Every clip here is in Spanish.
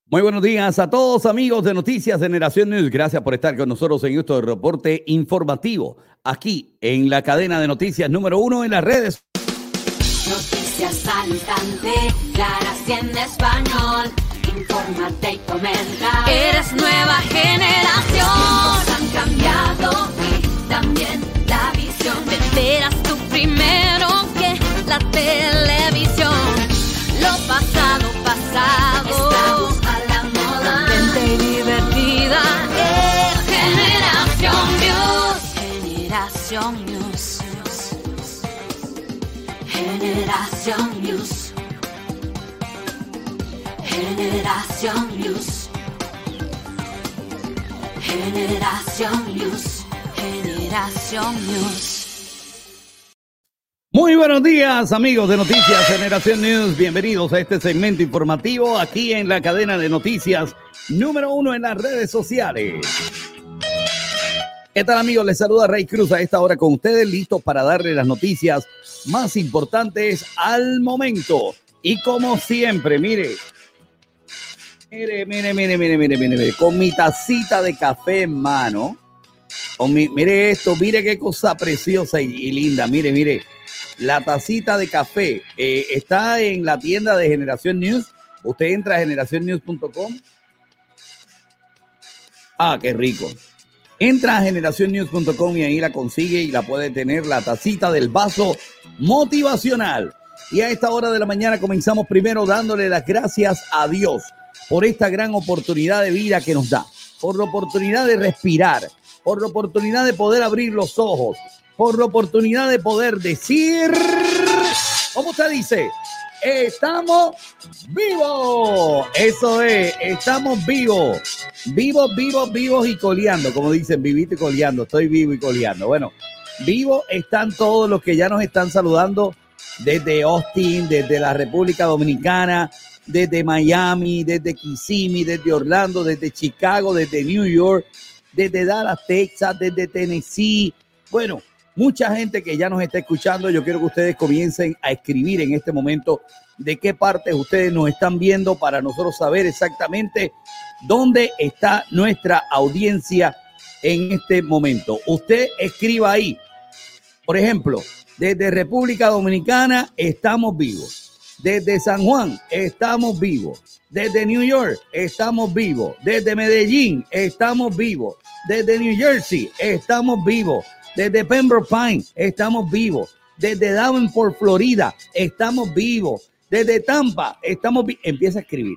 Muy buenos días a todos, amigos de Noticias Generación News. Gracias por estar con nosotros en este reporte informativo aquí en la cadena de noticias número 1 en las redes. Noticias al instante, claras y en español. Infórmate y comenta. Eres nueva generación. Tiempos han cambiado y también la visión. Te enteras tú primero que la televisión. Lo pasado, pasado. Estamos a la moda. Contenta y divertida. Generación News. Generación News. Generación News. Generación News. Generación News. Muy buenos días, amigos de Noticias Generación News. Bienvenidos a este segmento informativo aquí en la cadena de noticias número 1 en las redes sociales. ¿Qué tal, amigos? Les saluda Ray Cruz a esta hora con ustedes, listos para darles las noticias más importantes al momento. Y como siempre, mire, con mi tacita de café en mano, mire esto, mire qué cosa preciosa y linda, mire, la tacita de café está en la tienda de Generación News. Usted entra a generacionnews.com. Ah, qué rico. Entra a generacionnews.com y ahí la consigue y la puede tener, la tacita del vaso motivacional. Y a esta hora de la mañana comenzamos primero dándole las gracias a Dios por esta gran oportunidad de vida que nos da, por la oportunidad de respirar, por la oportunidad de poder abrir los ojos, por la oportunidad de poder decir, ¿cómo usted dice? ¡Estamos vivos! Eso es, estamos vivos. Vivos y coleando, como dicen, vivito y coleando. Estoy vivo y coleando. Bueno, vivos están todos los que ya nos están saludando desde Austin, desde la República Dominicana, desde Miami, desde Kissimmee, desde Orlando, desde Chicago, desde New York, desde Dallas, Texas, desde Tennessee. Bueno, mucha gente que ya nos está escuchando. Yo quiero que ustedes comiencen a escribir en este momento de qué partes ustedes nos están viendo para nosotros saber exactamente dónde está nuestra audiencia en este momento. Usted escriba ahí. Por ejemplo, desde República Dominicana estamos vivos. Desde San Juan estamos vivos. Desde New York estamos vivos. Desde Medellín estamos vivos. Desde New Jersey estamos vivos. Desde Pembroke Pines estamos vivos. Desde Davenport, Florida, estamos vivos. Desde Tampa estamos vivos. Empieza a escribir.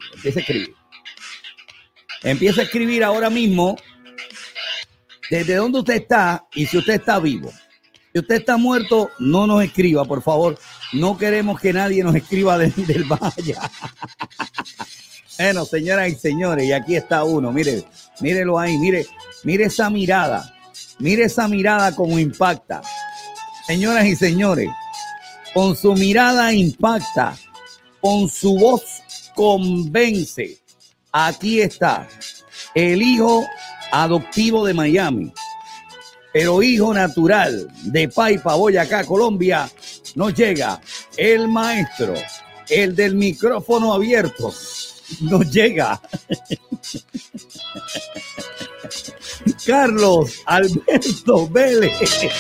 Empieza a escribir ahora mismo desde dónde usted está y si usted está vivo. Si usted está muerto, no nos escriba, por favor. No queremos que nadie nos escriba del valle. Bueno, señoras y señores, y aquí está uno. Mírelo ahí, mire esa mirada. Mire esa mirada como impacta. Señoras y señores, con su mirada impacta, con su voz convence. Aquí está el hijo adoptivo de Miami, pero hijo natural de Paipa, Boyacá, Colombia. Nos llega el maestro, el del micrófono abierto. Nos llega Carlos Alberto Vélez.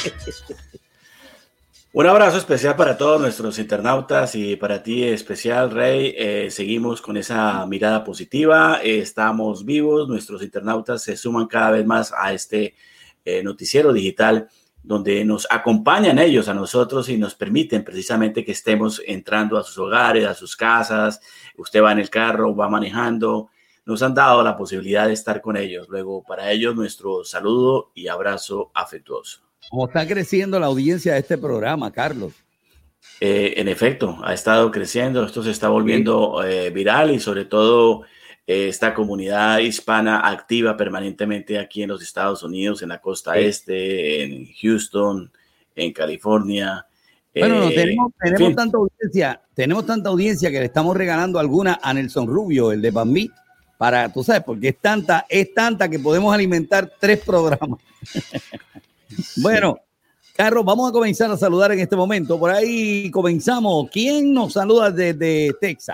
Un abrazo especial para todos nuestros internautas y para ti especial, Rey. Seguimos con esa mirada positiva. Estamos vivos. Nuestros internautas se suman cada vez más a este noticiero digital donde nos acompañan ellos a nosotros y nos permiten precisamente que estemos entrando a sus hogares, a sus casas. Usted va en el carro, va manejando. Nos han dado la posibilidad de estar con ellos. Luego, para ellos, nuestro saludo y abrazo afectuoso. ¿Cómo está creciendo la audiencia de este programa, Carlos? En efecto, ha estado creciendo. Esto se está volviendo viral y sobre todo esta comunidad hispana activa permanentemente aquí en los Estados Unidos, en la costa este, en Houston, en California. Bueno, tenemos tanta audiencia que le estamos regalando alguna a Nelson Rubio, el de Bambi, para, tú sabes, porque es tanta que podemos alimentar 3 programas. Bueno, Carlos, vamos a comenzar a saludar en este momento. Por ahí comenzamos. ¿Quién nos saluda desde Texas?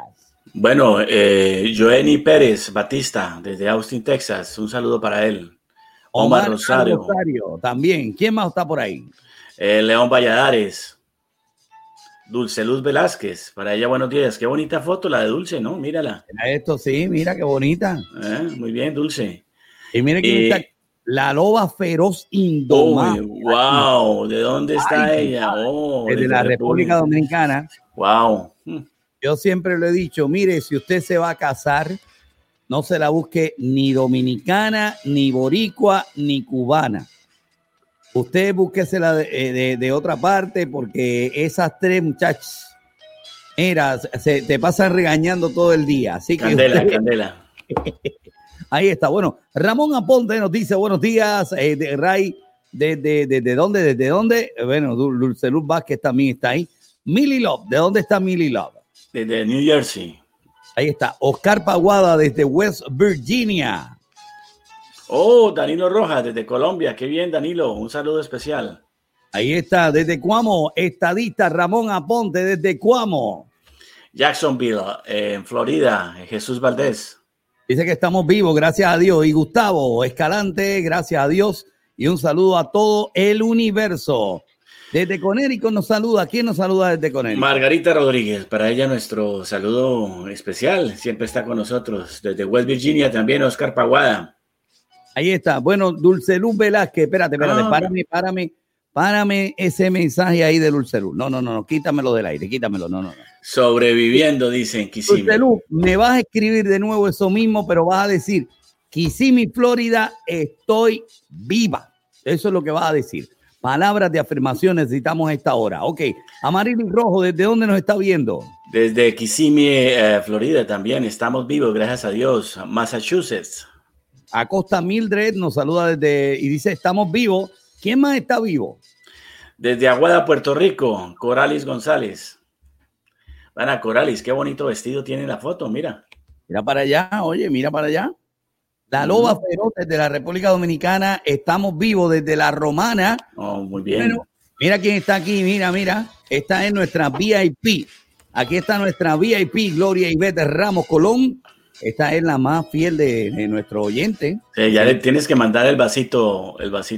Bueno, Joenny Pérez Batista, desde Austin, Texas. Un saludo para él. Omar Rosario. También. ¿Quién más está por ahí? León Valladares. Dulce Luz Velázquez. Para ella, buenos días. Qué bonita foto la de Dulce, ¿no? Mírala. Mira esto, sí, mira qué bonita. Muy bien, Dulce. Y mire quién está. La loba feroz indomable. Wow, ¿de dónde está ella? Desde la República Dominicana. Wow. Yo siempre le he dicho, mire, si usted se va a casar, no se la busque ni dominicana, ni boricua, ni cubana. Usted búsquesela de otra parte, porque esas tres muchachas, mira, te pasan regañando todo el día. Así que Candela. Ahí está. Bueno, Ramón Aponte nos dice buenos días, Ray, ¿desde dónde? ¿Desde dónde? Bueno, Dulce Luz Vázquez también está ahí. Millie Love, ¿de dónde está Millie Love? Desde New Jersey. Ahí está. Oscar Paguada desde West Virginia. Danilo Rojas desde Colombia. Qué bien, Danilo. Un saludo especial. Ahí está, desde Cuamo, estadista Ramón Aponte desde Cuamo. Jacksonville, en Florida, Jesús Valdés. Dice que estamos vivos, gracias a Dios. Y Gustavo Escalante, gracias a Dios. Y un saludo a todo el universo. Desde Conérico nos saluda. ¿Quién nos saluda desde Conérico? Margarita Rodríguez, para ella nuestro saludo especial. Siempre está con nosotros. Desde West Virginia también Oscar Paguada. Ahí está. Bueno, Dulce Luz Velázquez. Espérate. Párame ese mensaje ahí de Dulce Luz. No. Quítamelo del aire. Quítamelo. No. Sobreviviendo, dicen Kissimmee. Dulce Luz, me vas a escribir de nuevo eso mismo, pero vas a decir, Kissimmee, Florida, estoy viva. Eso es lo que vas a decir. Palabras de afirmación necesitamos a esta hora. Ok, Amarillo Rojo, ¿desde dónde nos está viendo? Desde Kissimmee, Florida también. Estamos vivos, gracias a Dios. Massachusetts. Acosta Mildred nos saluda y dice, estamos vivos. ¿Quién más está vivo? Desde Aguada, Puerto Rico, Coralis González. Ana Coralis, qué bonito vestido tiene la foto, mira. Mira para allá, mira para allá. La Loba Feroz desde la República Dominicana, estamos vivos desde La Romana. Muy bien. Bueno, mira quién está aquí, mira. Esta es nuestra VIP. Aquí está nuestra VIP, Gloria Ivette Ramos Colón. Esta es la más fiel de nuestro oyente. Sí, ya le tienes que mandar el vasito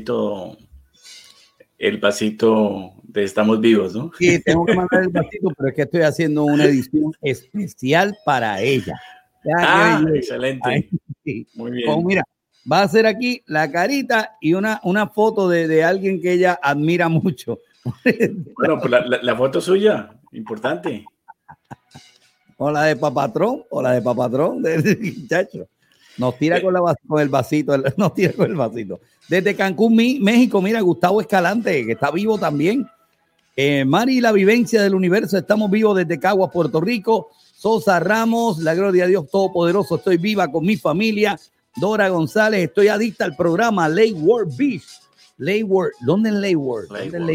de Estamos Vivos, ¿no? Sí, tengo que mandar el vasito, pero es que estoy haciendo una edición especial para ella. Excelente. Ahí, sí. Muy bien. Pues mira, va a hacer aquí la carita y una foto de alguien que ella admira mucho. Bueno, pues la foto suya, importante. O la de Papatrón, del muchacho. Nos tira con el vasito. Desde Cancún, México, mira, Gustavo Escalante, que está vivo también. Mari, la vivencia del universo, estamos vivos desde Caguas, Puerto Rico. Sosa Ramos, la gloria a Dios Todopoderoso, estoy viva con mi familia. Dora González, estoy adicta al programa Lake World Beach. ¿Dónde es Lake World?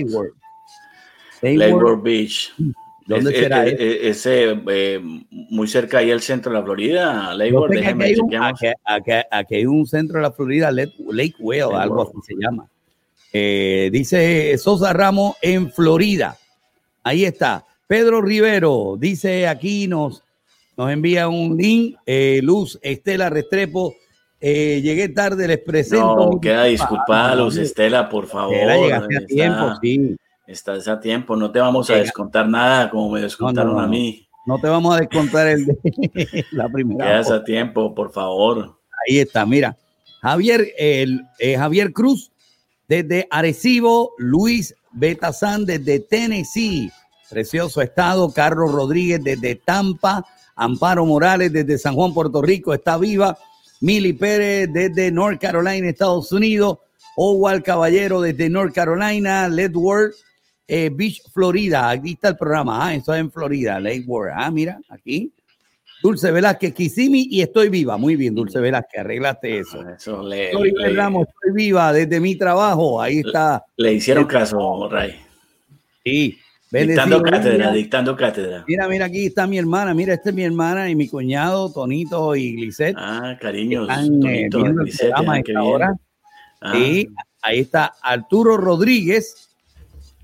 Lake World Beach. ¿Dónde será ese? Muy cerca ahí al centro de la Florida. Lake World, aquí hay un centro de la Florida, Lake World, algo así se llama. Dice Sosa Ramos en Florida. Ahí está. Pedro Rivero dice aquí, nos envía un link. Luz Estela Restrepo. Llegué tarde, les presento. No, queda disculpada, Luz Estela, por favor. Llegaste a tiempo, sí. Estás a tiempo, no te vamos a descontar nada como me descontaron a mí. No te vamos a descontar la primera. Quedas a tiempo, por favor. Ahí está, mira. Javier Cruz desde Arecibo, Luis Betazán desde Tennessee, precioso estado. Carlos Rodríguez desde Tampa, Amparo Morales desde San Juan, Puerto Rico, está viva. Mili Pérez desde North Carolina, Estados Unidos. Owal Caballero desde North Carolina, Leadworth Beach, Florida. Aquí está el programa. Eso es en Florida, Lake World. Mira, aquí. Dulce Velázquez, Kissimmee y estoy viva. Muy bien, Dulce Velázquez, arreglaste eso. Ramos, estoy viva desde mi trabajo. Ahí está. Le hicieron caso, Ray. Sí. Dictando cátedra. Mira, aquí está mi hermana. Mira, esta es mi hermana y mi cuñado, Tonito y Glisette. Cariños. Tonito y Glisette. Ahora. Sí, ahí está Arturo Rodríguez.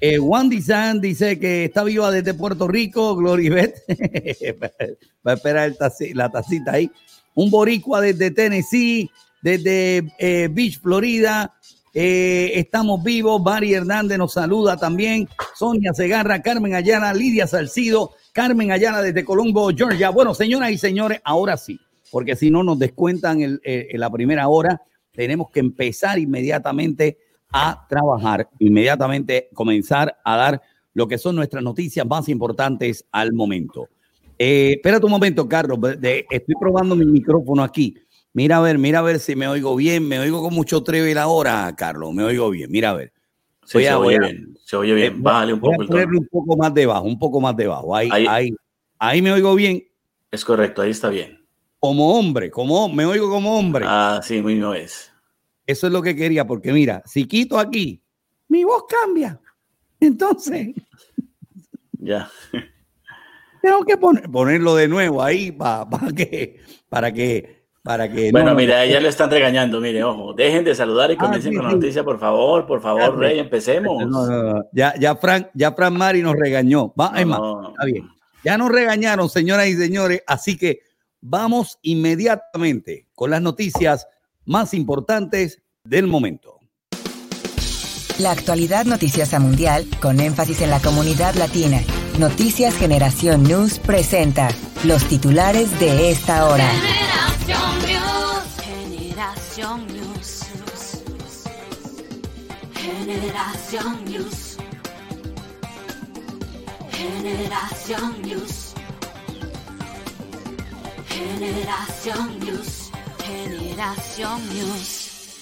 Wandy San dice que está viva desde Puerto Rico. Gloribet va a esperar la tacita ahí. Un boricua desde Tennessee, desde Beach, Florida. Estamos vivos. Mari Hernández nos saluda también. Sonia Segarra, Carmen Ayala, Lidia Salcido, Carmen Ayala desde Colombo, Georgia. Bueno, señoras y señores, ahora sí, porque si no nos descuentan la primera hora. Tenemos que empezar inmediatamente a trabajar, inmediatamente comenzar a dar lo que son nuestras noticias más importantes al momento. Espérate un momento, Carlos, estoy probando mi micrófono aquí. Mira a ver si me oigo bien. Me oigo con mucho treble ahora, Carlos. Me oigo bien. Mira a ver. Sí, se oye bien. Bájale un poco el tono. Un poco más debajo. Ahí me oigo bien. Es correcto, ahí está bien. Como hombre, me oigo como hombre. Ah, sí, muy no es. Eso es lo que quería, porque mira, si quito aquí, mi voz cambia. Entonces, ya. Tengo que ponerlo de nuevo ahí para que. Bueno, mira, ya le están regañando, mire, ojo, dejen de saludar y comiencen con la noticia, por favor, Rey, empecemos. No. Ya Fran Mari nos regañó. Es más, está bien. Ya nos regañaron, señoras y señores, así que vamos inmediatamente con las noticias más importantes del momento. La actualidad noticiosa mundial con énfasis en la comunidad latina. Noticias Generación News presenta los titulares de esta hora. Generación News. Generación News. Generación News. Generación News. Generación News.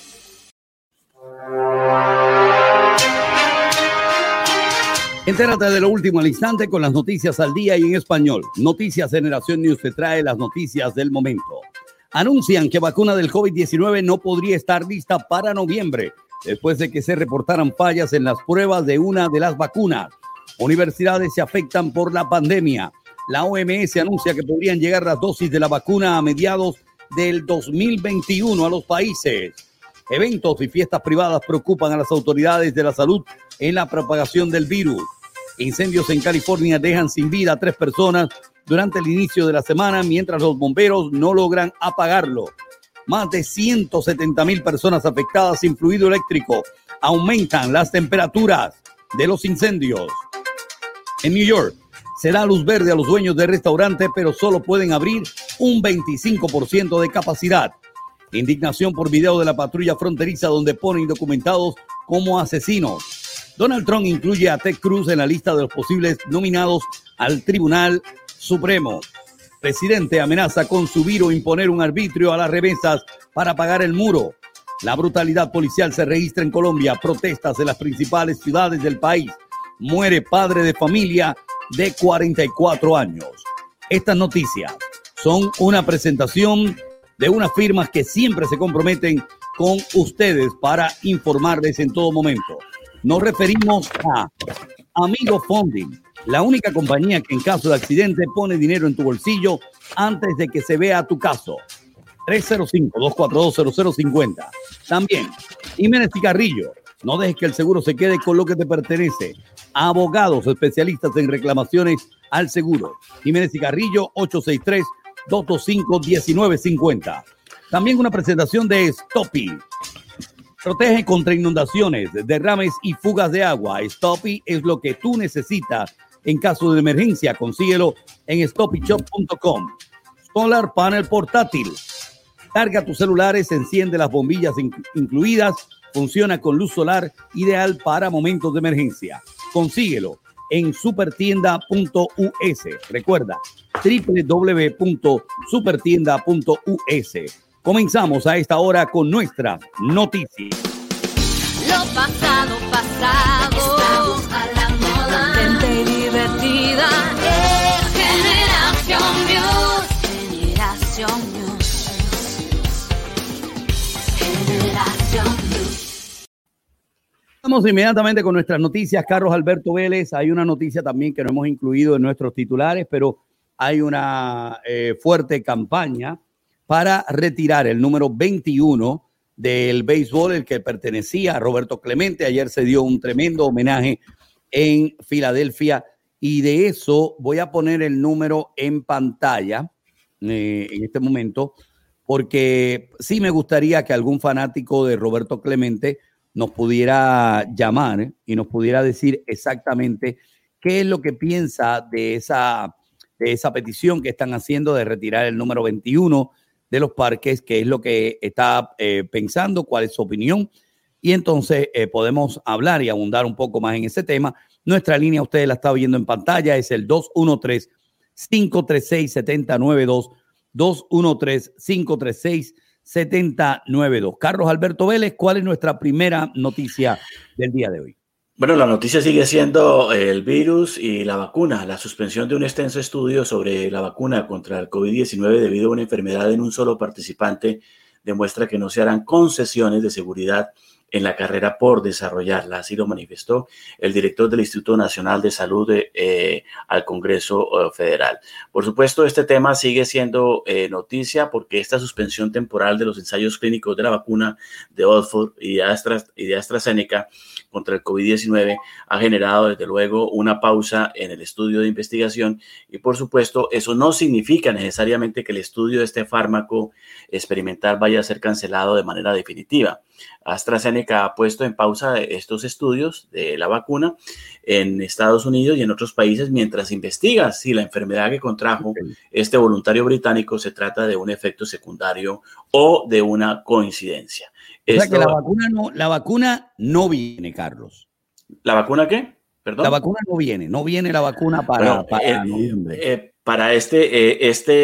Entérate de lo último al instante con las noticias al día y en español. Noticias Generación News te trae las noticias del momento. Anuncian que vacuna del COVID-19 no podría estar lista para noviembre, después de que se reportaran fallas en las pruebas de una de las vacunas. Universidades se afectan por la pandemia. La OMS anuncia que podrían llegar las dosis de la vacuna a mediados del 2021 a los países. Eventos y fiestas privadas preocupan a las autoridades de la salud en la propagación del virus. Incendios en California dejan sin vida a 3 personas durante el inicio de la semana, mientras los bomberos no logran apagarlo. Más de 170,000 personas afectadas sin fluido eléctrico. Aumentan las temperaturas de los incendios. En New York, se da luz verde a los dueños de restaurantes, pero solo pueden abrir un 25% de capacidad. Indignación por video de la patrulla fronteriza donde ponen indocumentados como asesinos. Donald Trump incluye a Ted Cruz en la lista de los posibles nominados al Tribunal Supremo. Presidente amenaza con subir o imponer un arbitrio a las remesas para pagar el muro. La brutalidad policial se registra en Colombia. Protestas en las principales ciudades del país. Muere padre de familia de 44 años. Estas noticias son una presentación de unas firmas que siempre se comprometen con ustedes para informarles en todo momento. Nos referimos a Amigo Funding, la única compañía que en caso de accidente pone dinero en tu bolsillo antes de que se vea tu caso. 305-242-0050. También, Jiménez y Carrillo, no dejes que el seguro se quede con lo que te pertenece. Abogados especialistas en reclamaciones al seguro. Jiménez y Carrillo, 863-225-1950. También una presentación de Stoppy. Protege contra inundaciones, derrames y fugas de agua. Stoppy es lo que tú necesitas en caso de emergencia. Consíguelo en stoppyshop.com. Solar Panel portátil. Carga tus celulares, enciende las bombillas incluidas. Funciona con luz solar, ideal para momentos de emergencia. Consíguelo en supertienda.us. Recuerda, www.supertienda.us. Comenzamos a esta hora con nuestras noticias. Lo pasado. Estamos a la moda. Gente divertida. Generación News. Generación News. Generación News. Vamos inmediatamente con nuestras noticias. Carlos Alberto Vélez, hay una noticia también que no hemos incluido en nuestros titulares, pero hay una fuerte campaña para retirar el número 21 del béisbol, el que pertenecía a Roberto Clemente. Ayer se dio un tremendo homenaje en Filadelfia. Y de eso voy a poner el número en pantalla en este momento, porque sí me gustaría que algún fanático de Roberto Clemente nos pudiera llamar y nos pudiera decir exactamente qué es lo que piensa de esa petición que están haciendo de retirar el número 21 de los parques, qué es lo que está pensando, cuál es su opinión. Y entonces podemos hablar y abundar un poco más en ese tema. Nuestra línea, ustedes la están viendo en pantalla, es el 213-536-7092, 213-536-7092. Carlos Alberto Vélez, ¿cuál es nuestra primera noticia del día de hoy? Bueno, la noticia sigue siendo el virus y la vacuna, la suspensión de un extenso estudio sobre la vacuna contra el COVID-19 debido a una enfermedad en un solo participante demuestra que no se harán concesiones de seguridad en la carrera por desarrollarla. Así lo manifestó el director del Instituto Nacional de Salud al Congreso Federal. Por supuesto, este tema sigue siendo noticia porque esta suspensión temporal de los ensayos clínicos de la vacuna de Oxford y de AstraZeneca contra el COVID-19 ha generado, desde luego, una pausa en el estudio de investigación y, por supuesto, eso no significa necesariamente que el estudio de este fármaco experimental vaya a ser cancelado de manera definitiva. AstraZeneca ha puesto en pausa estos estudios de la vacuna en Estados Unidos y en otros países mientras investiga si la enfermedad que contrajo este voluntario británico se trata de un efecto secundario o de una coincidencia. O sea que la vacuna no viene, Carlos. ¿La vacuna qué? ¿Perdón? La vacuna no viene la vacuna para noviembre. Para de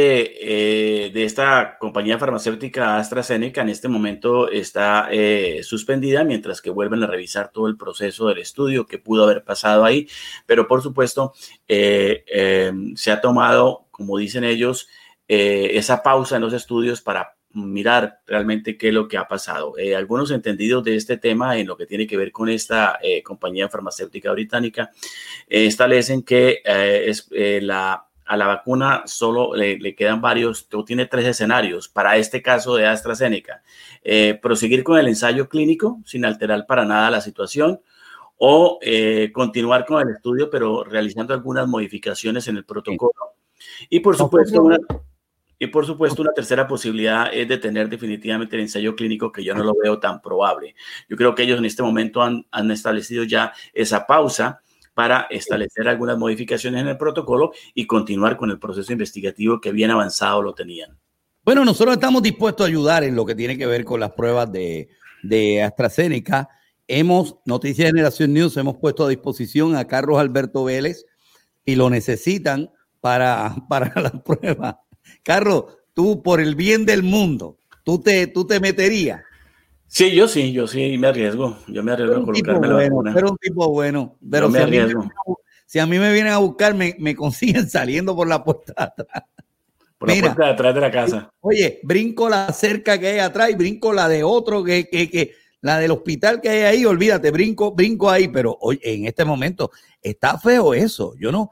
esta compañía farmacéutica AstraZeneca en este momento está suspendida mientras que vuelven a revisar todo el proceso del estudio que pudo haber pasado ahí, pero por supuesto se ha tomado, como dicen ellos, esa pausa en los estudios para mirar realmente qué es lo que ha pasado. Algunos entendidos de este tema en lo que tiene que ver con esta compañía farmacéutica británica establecen que a la vacuna solo le quedan tiene 3 escenarios para este caso de AstraZeneca. Proseguir con el ensayo clínico sin alterar para nada la situación o continuar con el estudio pero realizando algunas modificaciones en el protocolo. Y por supuesto una tercera posibilidad es detener definitivamente el ensayo clínico, que yo no lo veo tan probable. Yo creo que ellos en este momento han establecido ya esa pausa para establecer algunas modificaciones en el protocolo y continuar con el proceso investigativo que bien avanzado lo tenían. Bueno, nosotros estamos dispuestos a ayudar en lo que tiene que ver con las pruebas de AstraZeneca. Noticias de Generación News, hemos puesto a disposición a Carlos Alberto Vélez y lo necesitan para la prueba. Carlos, tú por el bien del mundo, tú te meterías. Sí, yo sí me arriesgo. Yo me arriesgo a colocarme la vacuna. Pero un tipo bueno. Pero si a mí me vienen a buscar, me consiguen saliendo por la puerta de atrás. Por la puerta de atrás de la casa. Oye, brinco la cerca que hay atrás y brinco la de otro, que la del hospital que hay ahí, olvídate, brinco ahí. Pero oye, en este momento está feo eso. Yo no.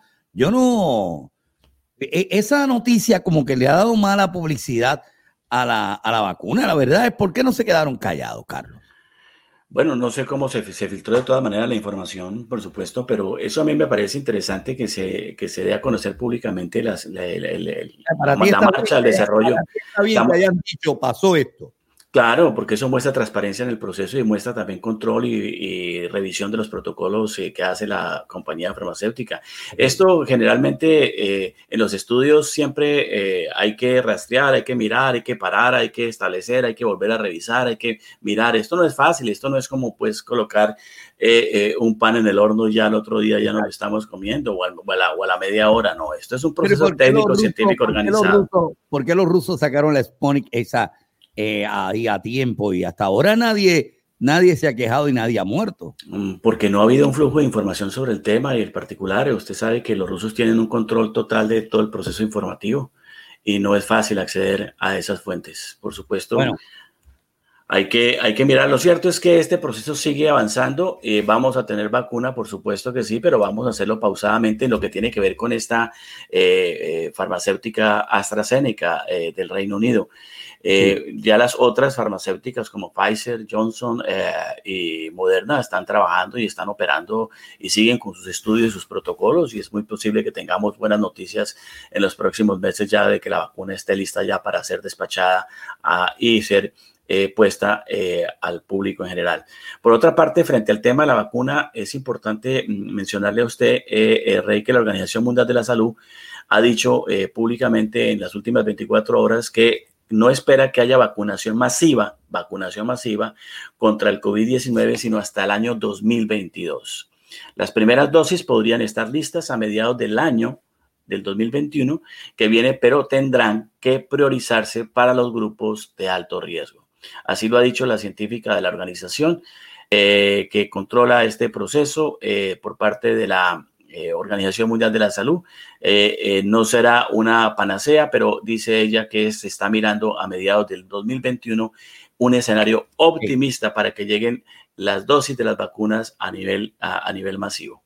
Esa noticia como que le ha dado mala publicidad a la vacuna. La verdad es, ¿por qué no se quedaron callados, Carlos? Bueno, no sé cómo se filtró de todas maneras la información, por supuesto, pero eso a mí me parece interesante que se dé a conocer públicamente la marcha, el desarrollo. Está bien que hayan dicho, pasó esto. Claro, porque eso muestra transparencia en el proceso y muestra también control y revisión de los protocolos que hace la compañía farmacéutica. Esto generalmente en los estudios siempre hay que rastrear, hay que mirar, hay que parar, hay que establecer, hay que volver a revisar, hay que mirar. Esto no es fácil, esto no es como pues colocar un pan en el horno y ya el otro día ya no lo estamos comiendo o a la media hora. No, esto es un proceso técnico, científico organizado. ¿Por qué los rusos sacaron la Sputnik esa ahí a tiempo y hasta ahora nadie se ha quejado y nadie ha muerto? Porque no ha habido un flujo de información sobre el tema y el particular. Usted sabe que los rusos tienen un control total de todo el proceso informativo y no es fácil acceder a esas fuentes. Por supuesto, bueno, Hay que mirar. Lo cierto es que este proceso sigue avanzando. Vamos a tener vacuna, por supuesto que sí, pero vamos a hacerlo pausadamente en lo que tiene que ver con esta farmacéutica AstraZeneca del Reino Unido. Ya las otras farmacéuticas como Pfizer, Johnson y Moderna están trabajando y están operando y siguen con sus estudios y sus protocolos, y es muy posible que tengamos buenas noticias en los próximos meses ya de que la vacuna esté lista ya para ser despachada y ser puesta al público en general. Por otra parte, frente al tema de la vacuna, es importante mencionarle a usted, Rey, que la Organización Mundial de la Salud ha dicho públicamente en las últimas 24 horas que no espera que haya vacunación masiva contra el COVID-19, sino hasta el año 2022. Las primeras dosis podrían estar listas a mediados del año del 2021 que viene, pero tendrán que priorizarse para los grupos de alto riesgo. Así lo ha dicho la científica de la organización que controla este proceso por parte de la Organización Mundial de la Salud. No será una panacea, pero dice ella que se está mirando a mediados del 2021 un escenario optimista para que lleguen las dosis de las vacunas a nivel masivo.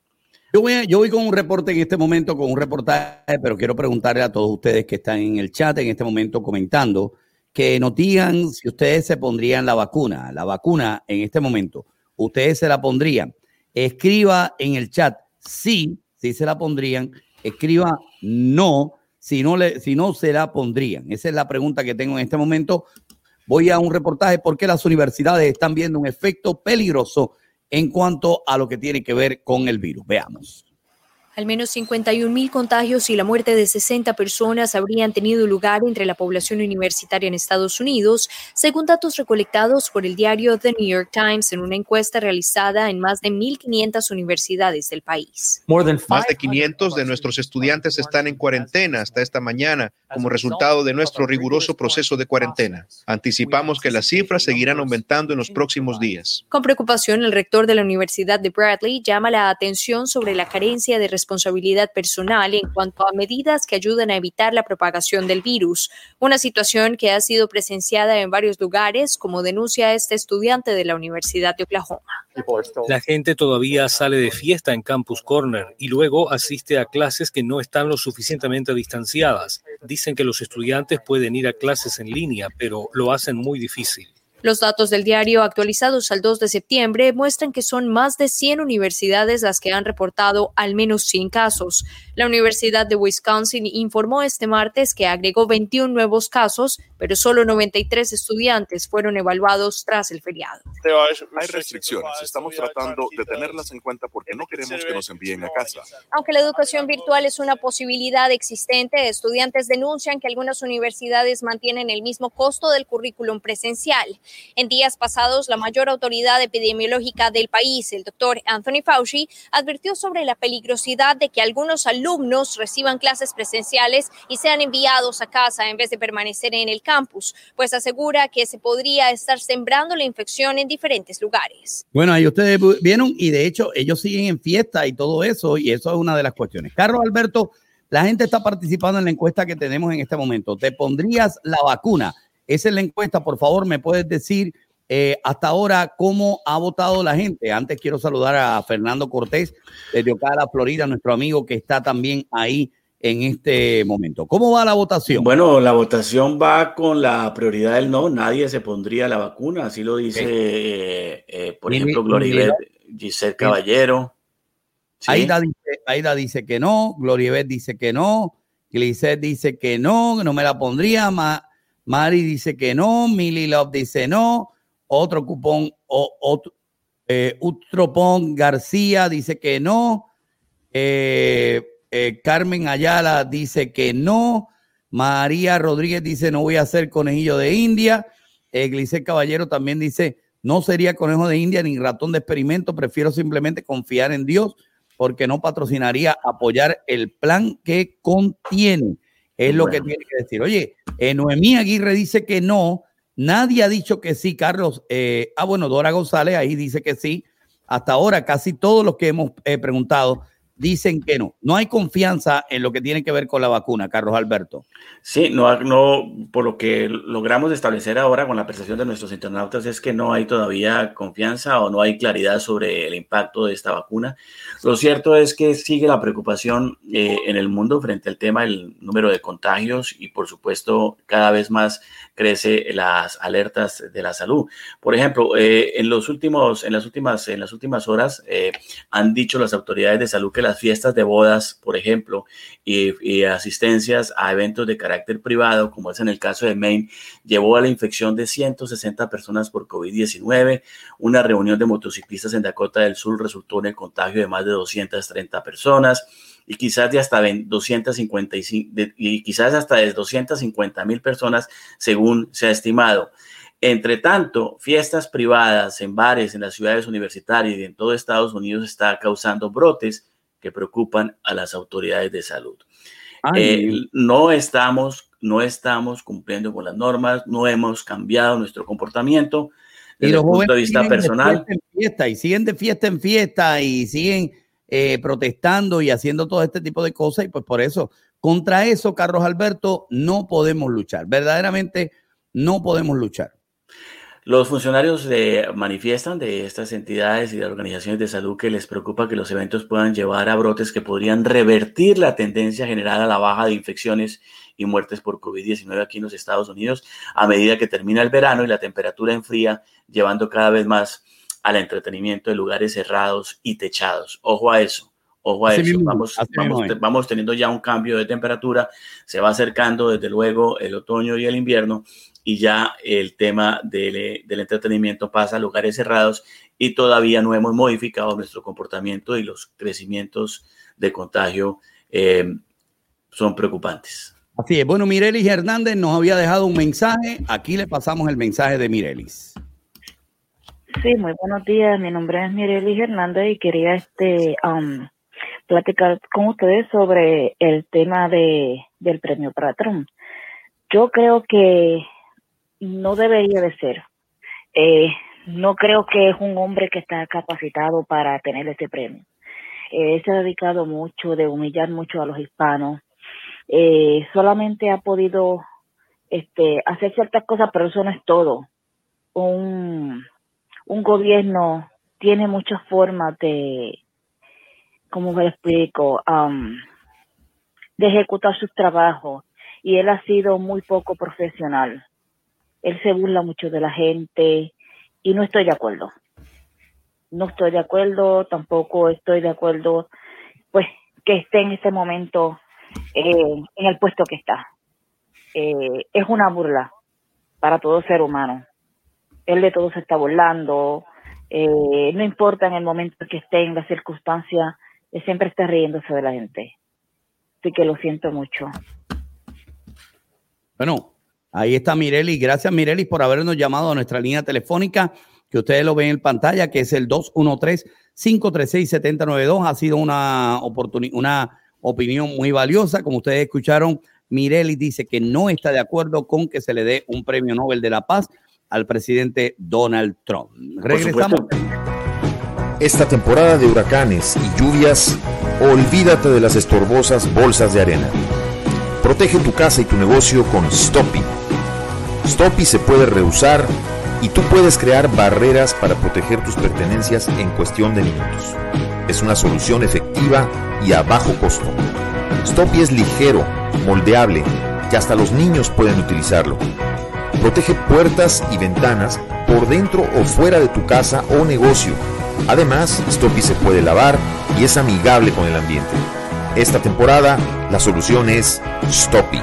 Yo voy con un reporte en este momento, con un reportaje, pero quiero preguntarle a todos ustedes que están en el chat en este momento comentando, que nos digan si ustedes se pondrían la vacuna en este momento. ¿Ustedes se la pondrían? Escriba en el chat sí se la pondrían. Escriba no, si no se la pondrían. Esa es la pregunta que tengo en este momento. Voy a un reportaje porque las universidades están viendo un efecto peligroso en cuanto a lo que tiene que ver con el virus. Veamos. Al menos 51,000 contagios y la muerte de 60 personas habrían tenido lugar entre la población universitaria en Estados Unidos, según datos recolectados por el diario The New York Times en una encuesta realizada en más de 1,500 universidades del país. Más de 500 de nuestros estudiantes están en cuarentena hasta esta mañana como resultado de nuestro riguroso proceso de cuarentena. Anticipamos que las cifras seguirán aumentando en los próximos días. Con preocupación, el rector de la Universidad de Bradley llama la atención sobre la carencia de responsabilidad personal en cuanto a medidas que ayudan a evitar la propagación del virus, una situación que ha sido presenciada en varios lugares, como denuncia este estudiante de la Universidad de Oklahoma. La gente todavía sale de fiesta en Campus Corner y luego asiste a clases que no están lo suficientemente distanciadas. Dicen que los estudiantes pueden ir a clases en línea, pero lo hacen muy difícil. Los datos del diario actualizados al 2 de septiembre muestran que son más de 100 universidades las que han reportado al menos 100 casos. La Universidad de Wisconsin informó este martes que agregó 21 nuevos casos, pero solo 93 estudiantes fueron evaluados tras el feriado. Hay restricciones. Estamos tratando de tenerlas en cuenta porque no queremos que nos envíen a casa. Aunque la educación virtual es una posibilidad existente, estudiantes denuncian que algunas universidades mantienen el mismo costo del currículum presencial. En días pasados, la mayor autoridad epidemiológica del país, el doctor Anthony Fauci, advirtió sobre la peligrosidad de que algunos alumnos reciban clases presenciales y sean enviados a casa en vez de permanecer en el campus, pues asegura que se podría estar sembrando la infección en diferentes lugares. Bueno, ahí ustedes vieron y de hecho ellos siguen en fiesta y todo eso, y eso es una de las cuestiones. Carlos Alberto, la gente está participando en la encuesta que tenemos en este momento. ¿Te pondrías la vacuna? Esa es la encuesta. Por favor, ¿me puedes decir hasta ahora cómo ha votado la gente? Antes quiero saludar a Fernando Cortés desde Ocala, Florida, nuestro amigo que está también ahí en este momento. ¿Cómo va la votación? Bueno, la votación va con la prioridad del no. Nadie se pondría la vacuna. Así lo dice, por ejemplo, Gloribet, Giselle Caballero. ¿Sí? Aida dice que no. Gloribet dice que no. Glisette dice que no me la pondría. Mari dice que no, Millie Love dice no, otro cupón, Utropón García dice que no, Carmen Ayala dice que no, María Rodríguez dice no voy a ser conejillo de India, Glisette Caballero también dice no sería conejo de India ni ratón de experimento, prefiero simplemente confiar en Dios porque no patrocinaría apoyar el plan que contiene. Es lo que tiene que decir. Oye, Noemí Aguirre dice que no. Nadie ha dicho que sí, Carlos. Dora González ahí dice que sí. Hasta ahora casi todos los que hemos preguntado dicen que no. No hay confianza en lo que tiene que ver con la vacuna, Carlos Alberto. Sí, no, por lo que logramos establecer ahora con la percepción de nuestros internautas es que no hay todavía confianza o no hay claridad sobre el impacto de esta vacuna. Lo cierto es que sigue la preocupación en el mundo frente al tema del número de contagios y, por supuesto, cada vez más crece las alertas de la salud. Por ejemplo, en las últimas horas han dicho las autoridades de salud que las fiestas de bodas, por ejemplo, y asistencias a eventos de carácter privado, como es en el caso de Maine, llevó a la infección de 160 personas por COVID-19. Una reunión de motociclistas en Dakota del Sur resultó en el contagio de más de 230 personas y quizás de hasta 250,000 personas, según se ha estimado. Entre tanto, fiestas privadas en bares, en las ciudades universitarias y en todo Estados Unidos está causando brotes que preocupan a las autoridades de salud. No estamos cumpliendo con las normas, no hemos cambiado nuestro comportamiento desde el punto de vista personal. Y siguen de fiesta en fiesta y siguen protestando y haciendo todo este tipo de cosas, y pues por eso, contra eso, Carlos Alberto, no podemos luchar, verdaderamente no podemos luchar. Los funcionarios manifiestan de estas entidades y de organizaciones de salud que les preocupa que los eventos puedan llevar a brotes que podrían revertir la tendencia general a la baja de infecciones y muertes por COVID-19 aquí en los Estados Unidos a medida que termina el verano y la temperatura enfría, llevando cada vez más al entretenimiento de lugares cerrados y techados. Ojo a eso. Vamos teniendo ya un cambio de temperatura, se va acercando desde luego el otoño y el invierno y ya el tema del entretenimiento pasa a lugares cerrados y todavía no hemos modificado nuestro comportamiento y los crecimientos de contagio son preocupantes. Así es. Bueno, Mirelis Hernández nos había dejado un mensaje. Aquí le pasamos el mensaje de Mirelis. Sí, muy buenos días. Mi nombre es Mirelis Hernández y quería platicar con ustedes sobre el tema del premio para Trump. Yo creo que no debería de ser. No creo que es un hombre que está capacitado para tener ese premio. Se ha dedicado mucho de humillar mucho a los hispanos. Solamente ha podido hacer ciertas cosas, pero eso no es todo. Un gobierno tiene muchas formas de, ¿cómo me lo explico? De ejecutar sus trabajos, y él ha sido muy poco profesional. Él se burla mucho de la gente y no estoy de acuerdo. Tampoco estoy de acuerdo pues que esté en este momento en el puesto que está. Es una burla para todo ser humano. Él de todo se está burlando. No importa en el momento que esté, en las circunstancias, siempre está riéndose de la gente. Así que lo siento mucho. Bueno, ahí está Mirelis. Gracias, Mirelis, por habernos llamado a nuestra línea telefónica, que ustedes lo ven en pantalla, que es el 213-536-7092. Ha sido una opinión muy valiosa. Como ustedes escucharon, Mirelis dice que no está de acuerdo con que se le dé un premio Nobel de la Paz al presidente Donald Trump. Regresamos. Esta temporada de huracanes y lluvias, olvídate de las estorbosas bolsas de arena. Protege tu casa y tu negocio con Stoppy. Stoppy se puede reusar y tú puedes crear barreras para proteger tus pertenencias en cuestión de minutos. Es una solución efectiva y a bajo costo. Stoppy es ligero, moldeable y hasta los niños pueden utilizarlo. Protege puertas y ventanas por dentro o fuera de tu casa o negocio. Además, Stoppy se puede lavar y es amigable con el ambiente. Esta temporada, la solución es Stoppy.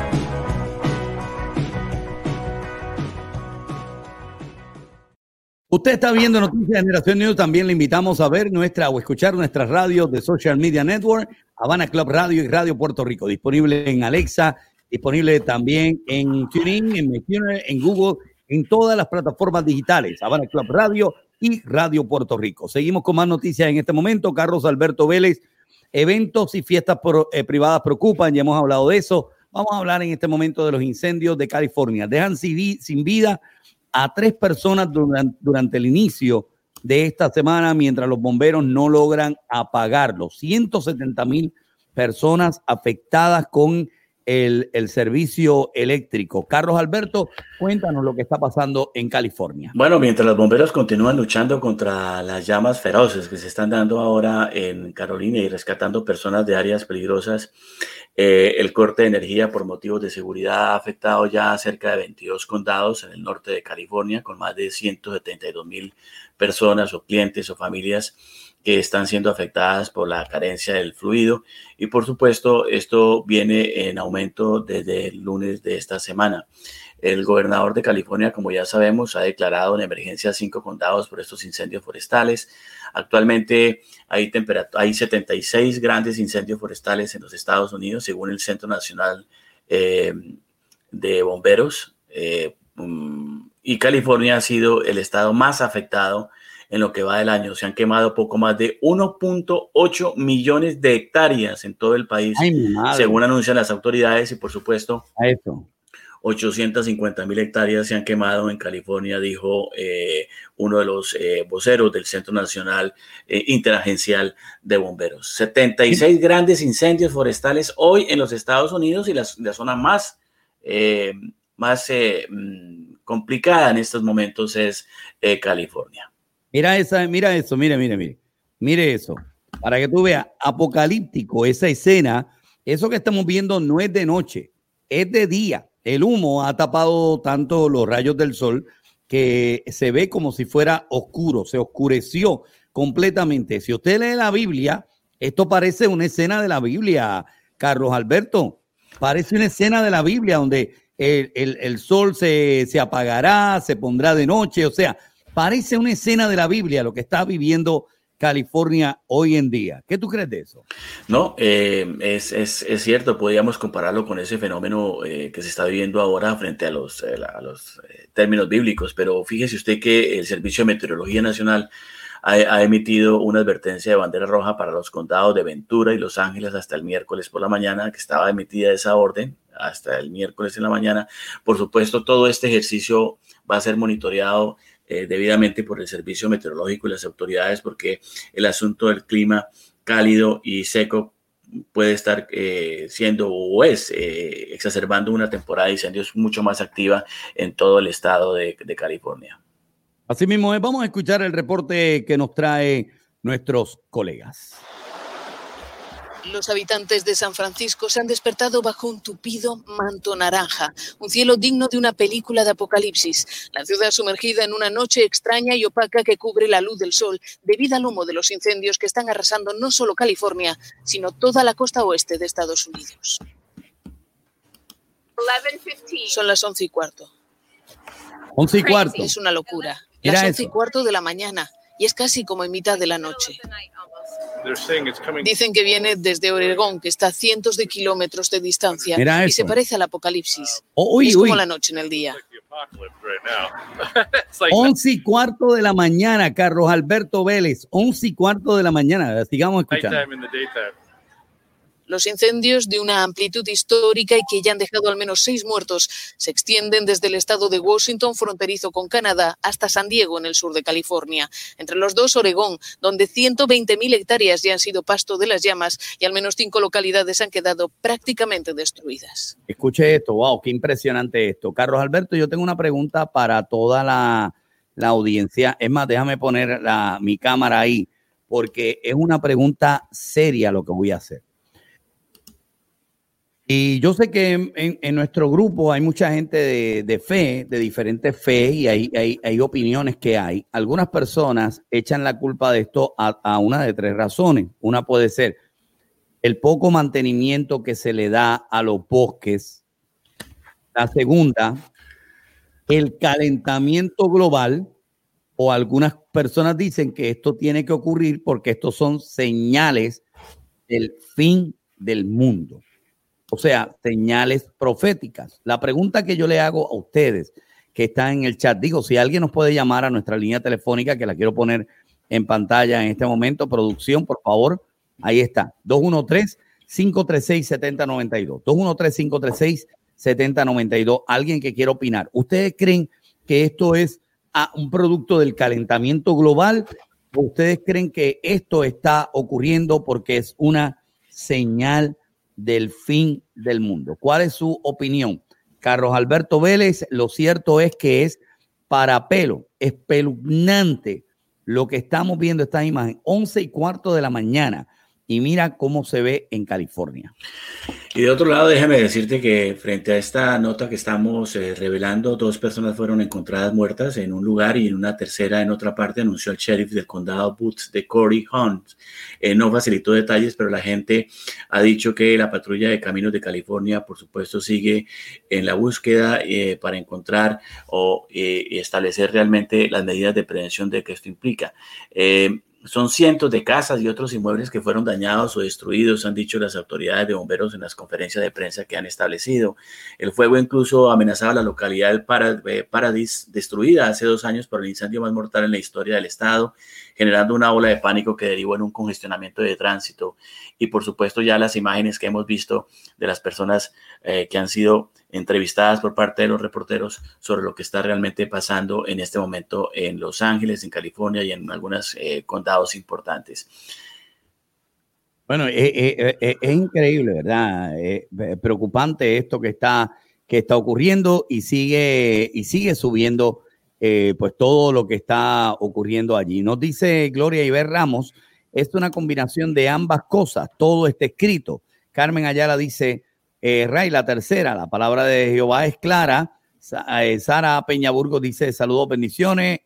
Usted está viendo Noticias de Generación News. También le invitamos a ver o escuchar nuestras radios de Social Media Network, Habana Club Radio y Radio Puerto Rico, disponible en Alexa, disponible también en TuneIn, en MyTuner, en Google, en todas las plataformas digitales, Habana Club Radio y Radio Puerto Rico. Seguimos con más noticias en este momento. Carlos Alberto Vélez, eventos y fiestas privadas preocupan, ya hemos hablado de eso. Vamos a hablar en este momento de los incendios de California. Dejan sin vida a 3 personas durante el inicio de esta semana mientras los bomberos no logran apagarlo. 170,000 personas afectadas con el servicio eléctrico. Carlos Alberto, cuéntanos lo que está pasando en California. Bueno, mientras los bomberos continúan luchando contra las llamas feroces que se están dando ahora en Carolina y rescatando personas de áreas peligrosas, el corte de energía por motivos de seguridad ha afectado ya a cerca de 22 condados en el norte de California, con más de 172,000 personas o clientes o familias que están siendo afectadas por la carencia del fluido. Y por supuesto, esto viene en aumento desde el lunes de esta semana. El gobernador de California, como ya sabemos, ha declarado en emergencia 5 condados por estos incendios forestales. Actualmente hay 76 grandes incendios forestales en los Estados Unidos, según el Centro Nacional de Bomberos. Y California ha sido el estado más afectado en lo que va del año. Se han quemado poco más de 1.8 millones de hectáreas en todo el país, según anuncian las autoridades, y por supuesto, 850,000 hectáreas se han quemado en California, dijo uno de los voceros del Centro Nacional Interagencial de Bomberos. 76 grandes incendios forestales hoy en los Estados Unidos, y la zona más complicada en estos momentos es California. Mira eso, mire eso, para que tú veas, apocalíptico esa escena. Eso que estamos viendo no es de noche, es de día. El humo ha tapado tanto los rayos del sol que se ve como si fuera oscuro, se oscureció completamente. Si usted lee la Biblia, esto parece una escena de la Biblia, Carlos Alberto, parece una escena de la Biblia donde el sol se apagará, se pondrá de noche, o sea, parece una escena de la Biblia lo que está viviendo California hoy en día. ¿Qué tú crees de eso? No, es cierto, podríamos compararlo con ese fenómeno que se está viviendo ahora frente a los términos bíblicos, pero fíjese usted que el Servicio de Meteorología Nacional ha emitido una advertencia de bandera roja para los condados de Ventura y Los Ángeles hasta el miércoles por la mañana, que estaba emitida esa orden hasta el miércoles en la mañana. Por supuesto, todo este ejercicio va a ser monitoreado debidamente por el Servicio Meteorológico y las autoridades, porque el asunto del clima cálido y seco puede estar siendo o es exacerbando una temporada de incendios mucho más activa en todo el estado de California. Así mismo es, vamos a escuchar el reporte que nos trae nuestros colegas. Los habitantes de San Francisco se han despertado bajo un tupido manto naranja, un cielo digno de una película de apocalipsis. La ciudad sumergida en una noche extraña y opaca que cubre la luz del sol debido al humo de los incendios que están arrasando no solo California, sino toda la costa oeste de Estados Unidos. 11:15. Son las 11:15. 11:15. Es una locura. Mira Las eso. 11:15 de la mañana y es casi como en mitad de la noche. Dicen que viene desde Oregón, que está a cientos de kilómetros de distancia. Mira Y se eso. parece al apocalipsis. Uy, es uy. como la noche en el día. 11:15 de la mañana, Carlos Alberto Vélez. 11:15 de la mañana. Sigamos escuchando. Los incendios, de una amplitud histórica y que ya han dejado al menos 6 muertos, se extienden desde el estado de Washington, fronterizo con Canadá, hasta San Diego, en el sur de California. Entre los dos, Oregón, donde 120,000 hectáreas ya han sido pasto de las llamas y al menos 5 localidades han quedado prácticamente destruidas. Escuche esto, wow, qué impresionante esto. Carlos Alberto, yo tengo una pregunta para toda la audiencia. Es más, déjame poner mi cámara ahí, porque es una pregunta seria lo que voy a hacer. Y yo sé que en nuestro grupo hay mucha gente de fe, de diferentes fe, y hay opiniones que hay. Algunas personas echan la culpa de esto a una de 3 razones. Una puede ser el poco mantenimiento que se le da a los bosques. La segunda, el calentamiento global, o algunas personas dicen que esto tiene que ocurrir porque estos son señales del fin del mundo. O sea, señales proféticas. La pregunta que yo le hago a ustedes que están en el chat, digo, si alguien nos puede llamar a nuestra línea telefónica, que la quiero poner en pantalla en este momento, producción, por favor, ahí está, 213-536-7092, 213-536-7092, alguien que quiera opinar. ¿Ustedes creen que esto es un producto del calentamiento global? ¿O ustedes creen que esto está ocurriendo porque es una señal del fin del mundo? ¿Cuál es su opinión? Carlos Alberto Vélez, lo cierto es que es para pelo, espeluznante lo que estamos viendo esta imagen, 11:15 de la mañana, y mira cómo se ve en California. Y de otro lado, déjame decirte que frente a esta nota que estamos revelando, 2 personas fueron encontradas muertas en un lugar y en una tercera en otra parte, anunció el sheriff del condado Boots de Corey Hunt. No facilitó detalles, pero la gente ha dicho que la patrulla de caminos de California, por supuesto, sigue en la búsqueda para encontrar o establecer realmente las medidas de prevención de que esto implica. Son cientos de casas y otros inmuebles que fueron dañados o destruidos, han dicho las autoridades de bomberos en las conferencias de prensa que han establecido. El fuego incluso amenazaba la localidad del Paradise, destruida hace 2 años por el incendio más mortal en la historia del estado, generando una ola de pánico que derivó en un congestionamiento de tránsito. Y por supuesto ya las imágenes que hemos visto de las personas que han sido entrevistadas por parte de los reporteros sobre lo que está realmente pasando en este momento en Los Ángeles, en California y en algunos condados importantes. Bueno, es increíble, ¿verdad? Preocupante esto que está ocurriendo y sigue subiendo pues todo lo que está ocurriendo allí. Nos dice Gloria Iber Ramos, es una combinación de ambas cosas, todo está escrito. Carmen Ayala dice, Ray, la tercera, la palabra de Jehová es clara. Sara Peñaburgo dice, saludos, bendiciones.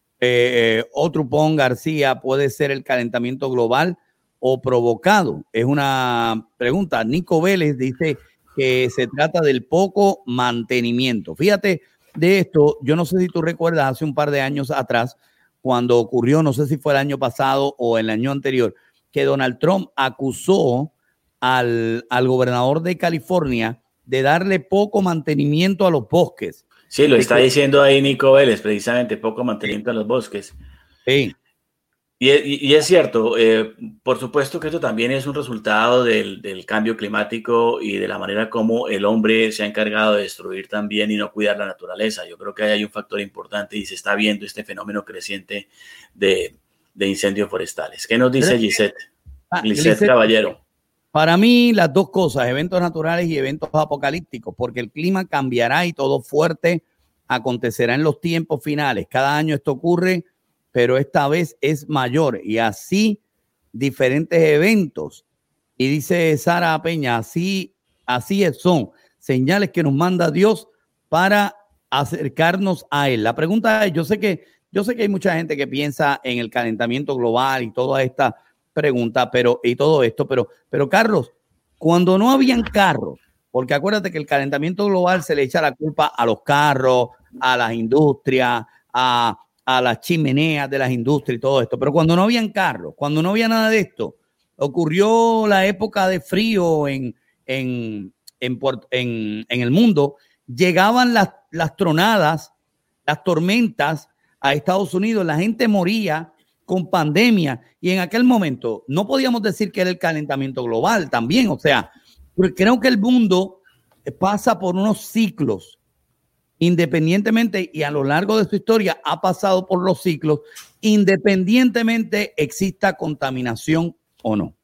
Otrupón García, ¿puede ser el calentamiento global o provocado? Es una pregunta. Nico Vélez dice que se trata del poco mantenimiento. Fíjate de esto, yo no sé si tú recuerdas hace un par de años atrás, cuando ocurrió, no sé si fue el año pasado o el año anterior, que Donald Trump acusó al gobernador de California de darle poco mantenimiento a los bosques. Sí, lo está diciendo ahí Nico Vélez, precisamente, poco mantenimiento a los bosques. Sí. Y es cierto, por supuesto que esto también es un resultado del cambio climático y de la manera como el hombre se ha encargado de destruir también y no cuidar la naturaleza. Yo creo que hay un factor importante y se está viendo este fenómeno creciente de incendios forestales. ¿Qué nos dice Gisette Caballero? Para mí, las dos cosas, eventos naturales y eventos apocalípticos, porque el clima cambiará y todo fuerte acontecerá en los tiempos finales. Cada año esto ocurre, pero esta vez es mayor y así diferentes eventos. Y dice Sara Peña, así son señales que nos manda Dios para acercarnos a Él. La pregunta es, yo sé que hay mucha gente que piensa en el calentamiento global y toda esta pregunta, pero Carlos, cuando no habían carros, porque acuérdate que el calentamiento global se le echa la culpa a los carros, a las industrias, a las chimeneas de las industrias y todo esto, pero cuando no habían carros, cuando no había nada de esto, ocurrió la época de frío en el mundo, llegaban las tronadas, las tormentas a Estados Unidos, la gente moría con pandemia y en aquel momento no podíamos decir que era el calentamiento global también, o sea, creo que el mundo pasa por unos ciclos independientemente y a lo largo de su historia ha pasado por los ciclos independientemente exista contaminación o no.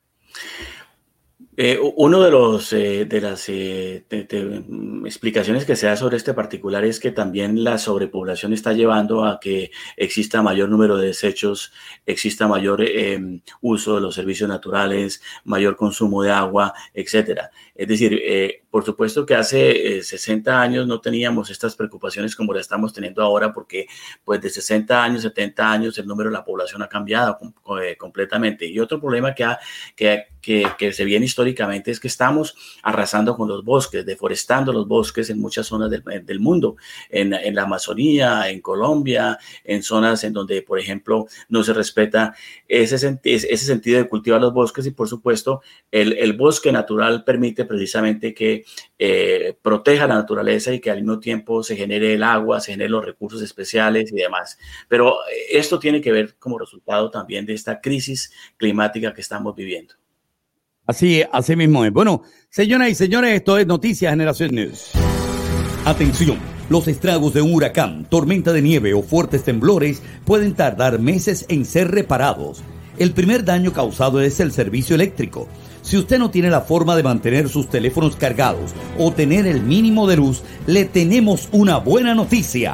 Uno de las explicaciones que se da sobre este particular es que también la sobrepoblación está llevando a que exista mayor número de desechos, exista mayor uso de los servicios naturales, mayor consumo de agua, etcétera. Es decir, por supuesto que hace 60 años no teníamos estas preocupaciones como las estamos teniendo ahora porque pues de 60 años, 70 años el número de la población ha cambiado completamente. Y otro problema que se viene históricamente es que estamos arrasando con los bosques, deforestando los bosques en muchas zonas del mundo, en la Amazonía, en Colombia, en zonas en donde, por ejemplo, no se respeta ese sentido de cultivar los bosques y, por supuesto, el bosque natural permite precisamente que proteja la naturaleza y que al mismo tiempo se genere el agua, se generen los recursos especiales y demás. Pero esto tiene que ver como resultado también de esta crisis climática que estamos viviendo. Así mismo es. Bueno, señoras y señores, esto es Noticias Generación News. Atención, Los estragos de un huracán, tormenta de nieve o fuertes temblores pueden tardar meses en ser reparados. El primer daño causado es el servicio eléctrico. Si usted no tiene la forma de mantener sus teléfonos cargados o tener el mínimo de luz, le tenemos una buena noticia.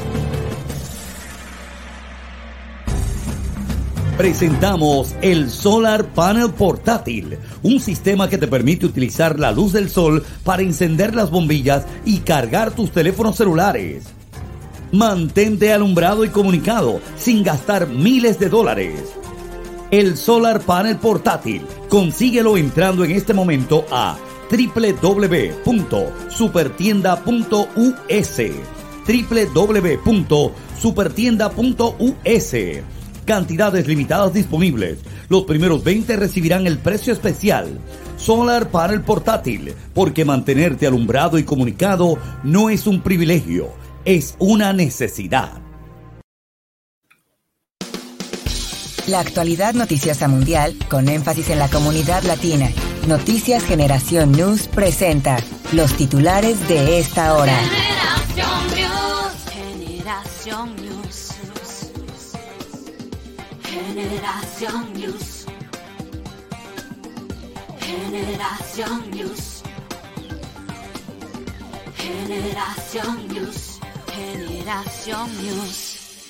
Presentamos el Solar Panel Portátil, un sistema que te permite utilizar la luz del sol para encender las bombillas y cargar tus teléfonos celulares. Mantente alumbrado y comunicado sin gastar miles de dólares. El Solar Panel Portátil, consíguelo entrando en este momento a www.supertienda.us. www.supertienda.us. Cantidades limitadas disponibles. Los primeros 20 recibirán el precio especial. Solar Panel Portátil, porque mantenerte alumbrado y comunicado no es un privilegio, es una necesidad. La actualidad noticiosa mundial, con énfasis en la comunidad latina. Noticias Generación News presenta los titulares de esta hora. Generación News. Generación News. Generación News. Generación News. Generación News. Generación News.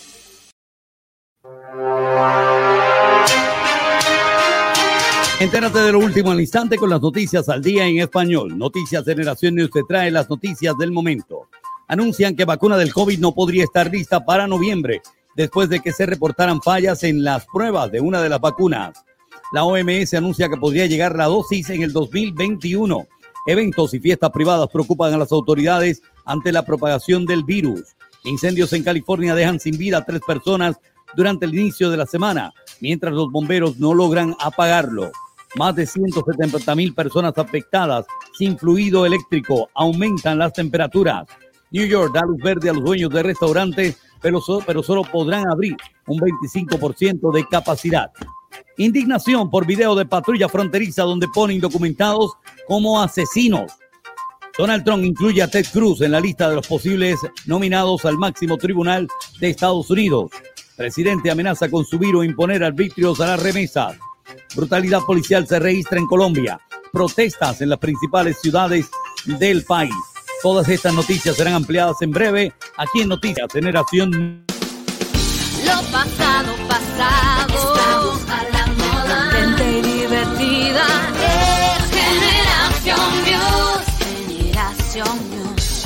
Entérate de lo último al instante con las noticias al día en español. Noticias Generación News te trae las noticias del momento. Anuncian que vacuna del COVID no podría estar lista para noviembre, después de que se reportaran fallas en las pruebas de una de las vacunas. La OMS anuncia que podría llegar la dosis en el 2021. Eventos y fiestas privadas preocupan a las autoridades ante la propagación del virus. Incendios en California dejan sin vida a 3 personas durante el inicio de la semana, mientras los bomberos no logran apagarlo. Más de 170,000 personas afectadas sin fluido eléctrico. Aumentan las temperaturas. New York da luz verde a los dueños de restaurantes, pero solo podrán abrir un 25% de capacidad. Indignación por video de patrulla fronteriza donde ponen indocumentados como asesinos. Donald Trump incluye a Ted Cruz en la lista de los posibles nominados al máximo tribunal de Estados Unidos. Presidente amenaza con subir o imponer arbitrios a las remesas. Brutalidad policial se registra en Colombia. Protestas en las principales ciudades del país. Todas estas noticias serán ampliadas en breve aquí en Noticias Generación. Lo pasado, pasado. Estamos a la moda. Contenta y divertida. Es Generación News. Generación News.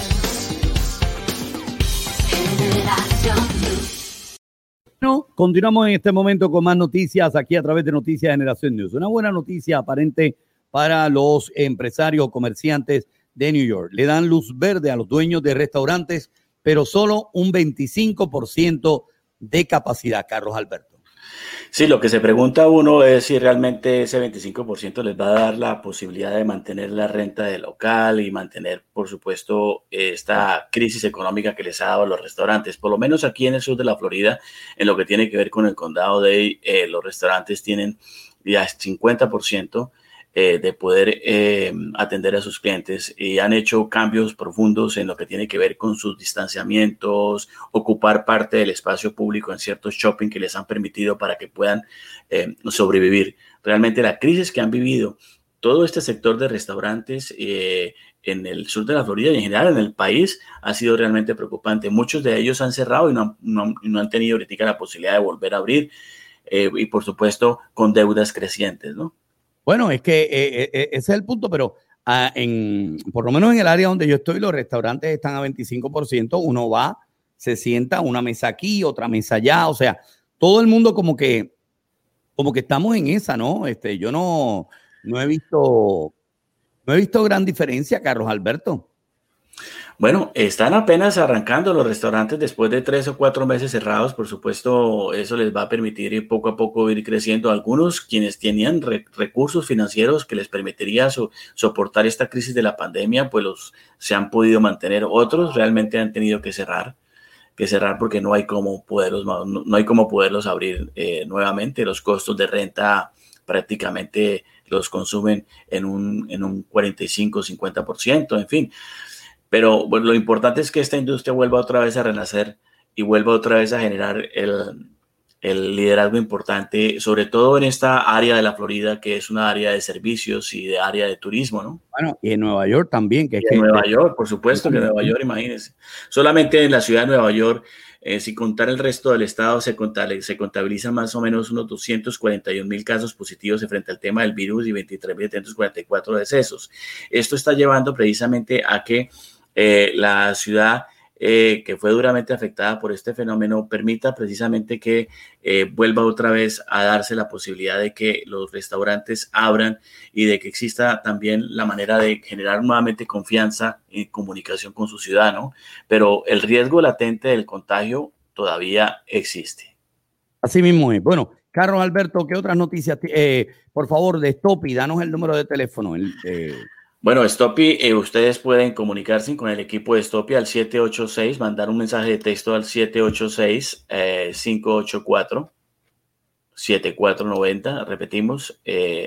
Generación News. Bueno, continuamos en este momento con más noticias aquí a través de Noticias Generación News. Una buena noticia aparente para los empresarios o comerciantes de New York. Le dan luz verde a los dueños de restaurantes, pero solo un 25% de capacidad, Carlos Alberto. Sí, lo que se pregunta uno es si realmente ese 25% les va a dar la posibilidad de mantener la renta del local y mantener, por supuesto, esta crisis económica que les ha dado a los restaurantes. Por lo menos aquí en el sur de la Florida, en lo que tiene que ver con el condado de los restaurantes tienen ya 50% de poder atender a sus clientes y han hecho cambios profundos en lo que tiene que ver con sus distanciamientos, ocupar parte del espacio público en ciertos shopping que les han permitido para que puedan sobrevivir. Realmente la crisis que han vivido todo este sector de restaurantes en el sur de la Florida y en general en el país ha sido realmente preocupante. Muchos de ellos han cerrado y no han tenido ahorita la posibilidad de volver a abrir y por supuesto con deudas crecientes, ¿no? Bueno, es que ese es el punto, pero por lo menos en el área donde yo estoy, los restaurantes están a 25%. Uno va, se sienta, una mesa aquí, otra mesa allá. O sea, todo el mundo como que estamos en esa, ¿no? Yo no he visto gran diferencia, Carlos Alberto. Bueno, están apenas arrancando los restaurantes después de 3 o 4 meses cerrados. Por supuesto, eso les va a permitir ir poco a poco ir creciendo. Algunos quienes tenían recursos financieros que les permitiría soportar esta crisis de la pandemia, pues se han podido mantener. Otros realmente han tenido que cerrar porque no hay cómo poderlos abrir nuevamente. Los costos de renta prácticamente los consumen en un 45-50%, en fin. Pero bueno, lo importante es que esta industria vuelva otra vez a renacer y vuelva otra vez a generar el liderazgo importante, sobre todo en esta área de la Florida, que es una área de servicios y de área de turismo, ¿no? Bueno, y en Nueva York también. Nueva York, por supuesto que Nueva York, imagínense. Solamente en la ciudad de Nueva York, sin contar el resto del estado, se contabilizan más o menos unos 241,000 casos positivos frente al tema del virus y 23,744 decesos. Esto está llevando precisamente a que la ciudad que fue duramente afectada por este fenómeno permita precisamente que vuelva otra vez a darse la posibilidad de que los restaurantes abran y de que exista también la manera de generar nuevamente confianza y comunicación con su ciudad, ¿no? Pero el riesgo latente del contagio todavía existe. Así mismo es. Bueno, Carlos Alberto, ¿qué otras noticias? Por favor, de Stopi, danos el número de teléfono. Bueno, Stopi, ustedes pueden comunicarse con el equipo de Stopi al 786, mandar un mensaje de texto al 786-584-7490. Repetimos,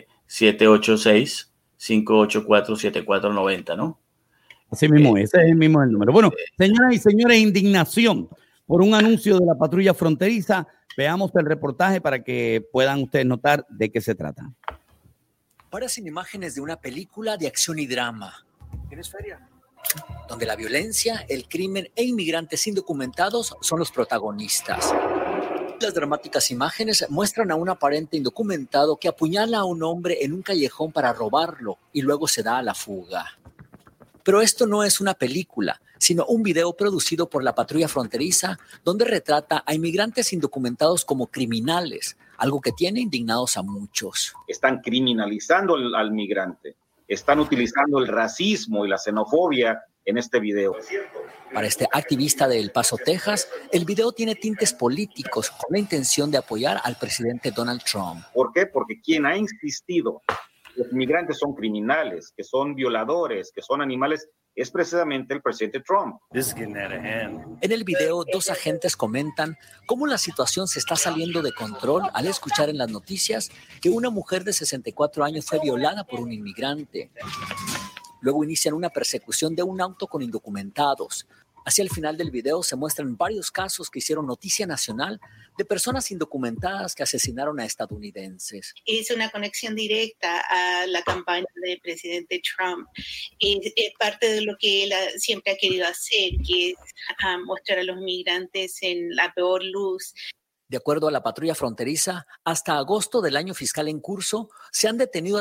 786-584-7490, ¿no? Así mismo, ese es el mismo el número. Bueno, señoras y señores, indignación por un anuncio de la patrulla fronteriza. Veamos el reportaje para que puedan ustedes notar de qué se trata. Parecen imágenes de una película de acción y drama. ¿Tienes feria? Donde la violencia, el crimen e inmigrantes indocumentados son los protagonistas. Las dramáticas imágenes muestran a un aparente indocumentado que apuñala a un hombre en un callejón para robarlo y luego se da a la fuga. Pero esto no es una película, sino un video producido por la patrulla fronteriza donde retrata a inmigrantes indocumentados como criminales, algo que tiene indignados a muchos. Están criminalizando al migrante, están utilizando el racismo y la xenofobia en este video. Para este activista de El Paso, Texas, el video tiene tintes políticos con la intención de apoyar al presidente Donald Trump. ¿Por qué? Porque quien ha insistido que los migrantes son criminales, que son violadores, que son animales, es precisamente el presidente Trump. En el video, dos agentes comentan cómo la situación se está saliendo de control al escuchar en las noticias que una mujer de 64 años fue violada por un inmigrante. Luego inician una persecución de un auto con indocumentados. Hacia el final del video se muestran varios casos que hicieron noticia nacional de personas indocumentadas que asesinaron a estadounidenses. Es una conexión directa a la campaña del presidente Trump. Es parte de lo que él siempre ha querido hacer, que es mostrar a los migrantes en la peor luz. De acuerdo a la patrulla fronteriza, hasta agosto del año fiscal en curso, se han detenido a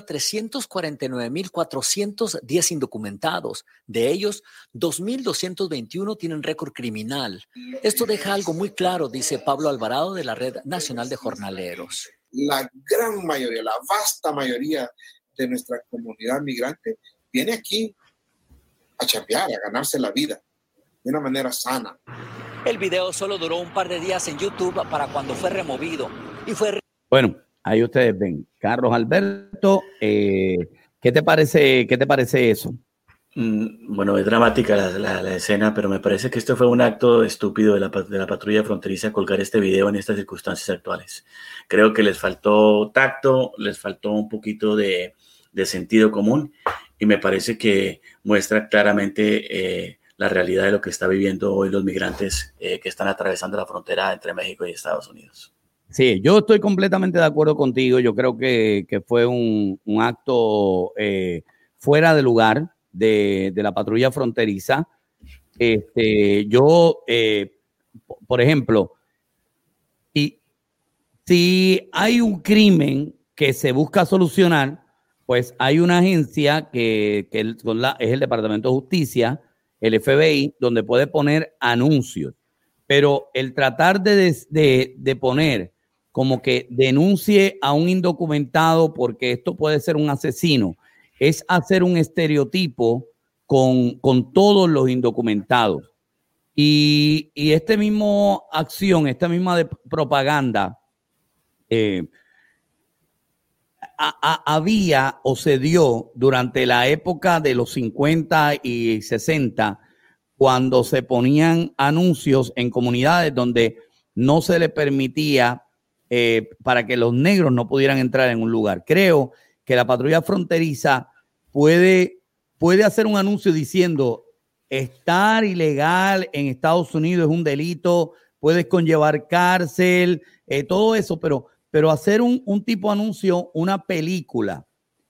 349,410 indocumentados. De ellos, 2,221 tienen récord criminal. Esto deja algo muy claro, dice Pablo Alvarado de la Red Nacional de Jornaleros. La gran mayoría, la vasta mayoría de nuestra comunidad migrante viene aquí a chambear, a ganarse la vida de una manera sana. El video solo duró un par de días en YouTube para cuando fue removido. Bueno, ahí ustedes ven. Carlos Alberto, ¿qué te parece eso? Bueno, es dramática la escena, pero me parece que esto fue un acto estúpido de la patrulla fronteriza colgar este video en estas circunstancias actuales. Creo que les faltó tacto, les faltó un poquito de sentido común y me parece que muestra claramente la realidad de lo que está viviendo hoy los migrantes que están atravesando la frontera entre México y Estados Unidos. Sí, yo estoy completamente de acuerdo contigo. Yo creo que fue un acto fuera de lugar de la patrulla fronteriza. Por ejemplo, si hay un crimen que se busca solucionar, pues hay una agencia que es el Departamento de Justicia, el FBI, donde puede poner anuncios. Pero el tratar de poner como que denuncie a un indocumentado porque esto puede ser un asesino, es hacer un estereotipo con todos los indocumentados. Y esta misma acción, esta misma propaganda, había o se dio durante la época de los 50 y 60, cuando se ponían anuncios en comunidades donde no se le permitía para que los negros no pudieran entrar en un lugar. Creo que la patrulla fronteriza puede hacer un anuncio diciendo estar ilegal en Estados Unidos es un delito, puedes conllevar cárcel, todo eso, pero hacer un tipo de anuncio, una película,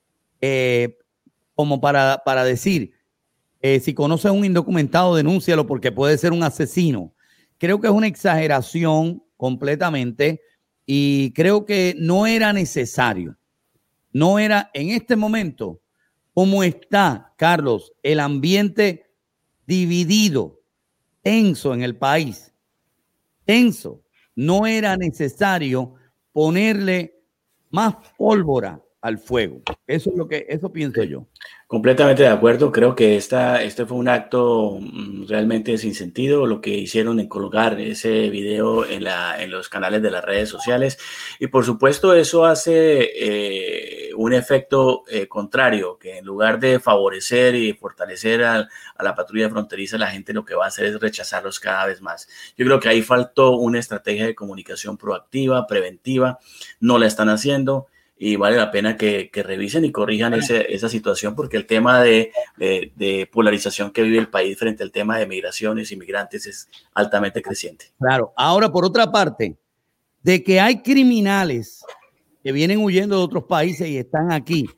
como para decir, si conoces a un indocumentado, denúncialo porque puede ser un asesino. Creo que es una exageración completamente y creo que no era necesario. No era en este momento, como está, Carlos, el ambiente dividido, tenso en el país, tenso. No era necesario ponerle más pólvora al fuego. Eso pienso yo. Completamente de acuerdo. Creo que este fue un acto realmente sin sentido, lo que hicieron en colocar ese video en los canales de las redes sociales. Y por supuesto eso hace un efecto contrario, que en lugar de favorecer y fortalecer a la patrulla fronteriza, la gente lo que va a hacer es rechazarlos cada vez más. Yo creo que ahí faltó una estrategia de comunicación proactiva, preventiva. No la están haciendo. Y vale la pena que revisen y corrijan esa situación, porque el tema de polarización que vive el país frente al tema de migraciones y migrantes es altamente creciente. Claro. Ahora, por otra parte, de que hay criminales que vienen huyendo de otros países y están aquí,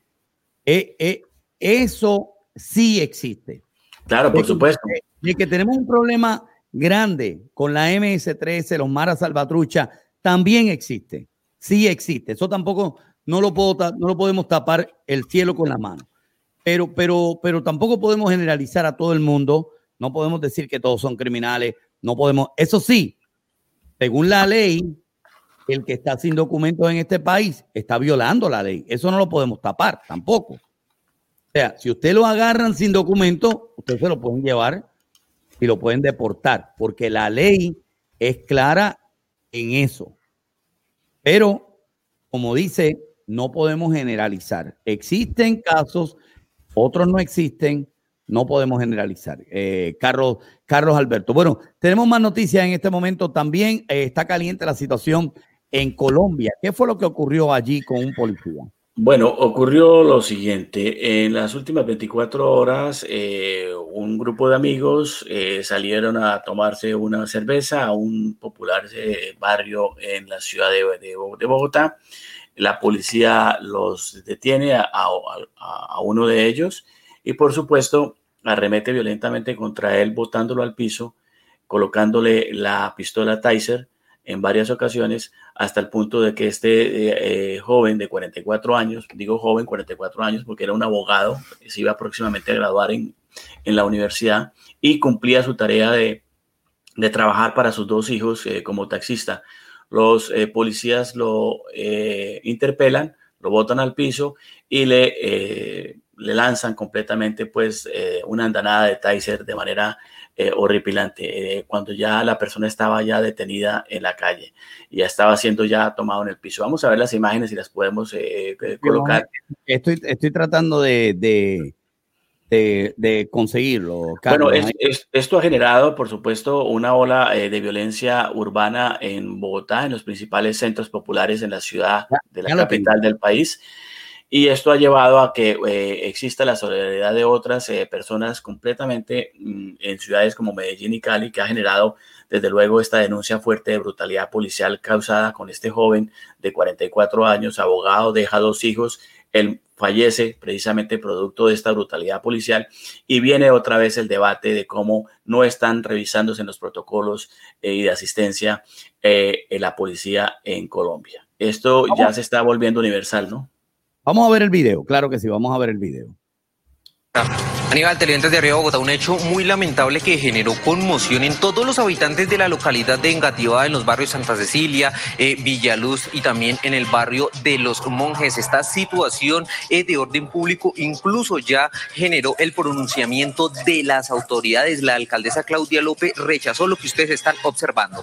eso sí existe. Claro, por supuesto. De que tenemos un problema grande con la MS-13, los Mara Salvatrucha, también existe. Sí existe. Eso tampoco... No lo podemos tapar el cielo con la mano. Pero tampoco podemos generalizar a todo el mundo. No podemos decir que todos son criminales. No podemos. Eso sí, según la ley, el que está sin documentos en este país está violando la ley. Eso no lo podemos tapar tampoco. O sea, si usted lo agarran sin documento, usted se lo pueden llevar y lo pueden deportar, porque la ley es clara en eso. Pero, como dice, no podemos generalizar. Existen casos, otros no existen, no podemos generalizar. Carlos Alberto. Bueno, tenemos más noticias en este momento. También está caliente la situación en Colombia. ¿Qué fue lo que ocurrió allí con un policía? Bueno, ocurrió lo siguiente. En las últimas 24 horas, un grupo de amigos salieron a tomarse una cerveza a un popular barrio en la ciudad de Bogotá. La policía los detiene a uno de ellos y, por supuesto, arremete violentamente contra él, botándolo al piso, colocándole la pistola Taser en varias ocasiones, hasta el punto de que este joven de 44 años, digo joven, 44 años, porque era un abogado, se iba próximamente a graduar en la universidad y cumplía su tarea de trabajar para sus dos hijos como taxista. Los policías lo interpelan, lo botan al piso y le lanzan completamente pues una andanada de Taser de manera horripilante, cuando ya la persona estaba ya detenida en la calle y ya estaba siendo ya tomado en el piso. Vamos a ver las imágenes y las podemos colocar. Estoy tratando de conseguirlo, Carlos. Bueno, esto ha generado, por supuesto, una ola de violencia urbana en Bogotá, en los principales centros populares en la ciudad de la capital del país. Y esto ha llevado a que exista la solidaridad de otras personas completamente en ciudades como Medellín y Cali, que ha generado, desde luego, esta denuncia fuerte de brutalidad policial causada con este joven de 44 años, abogado, deja 2 hijos. Él fallece precisamente producto de esta brutalidad policial y viene otra vez el debate de cómo no están revisándose en los protocolos y de asistencia la policía en Colombia. Esto ya se está volviendo universal, ¿no? Vamos a ver el video, claro que sí, vamos a ver el video. Aníbal, televidentes de Arriba Bogotá, un hecho muy lamentable que generó conmoción en todos los habitantes de la localidad de Engativá, en los barrios Santa Cecilia, Villaluz y también en el barrio de Los Monjes. Esta situación de orden público incluso ya generó el pronunciamiento de las autoridades. La alcaldesa Claudia López rechazó lo que ustedes están observando.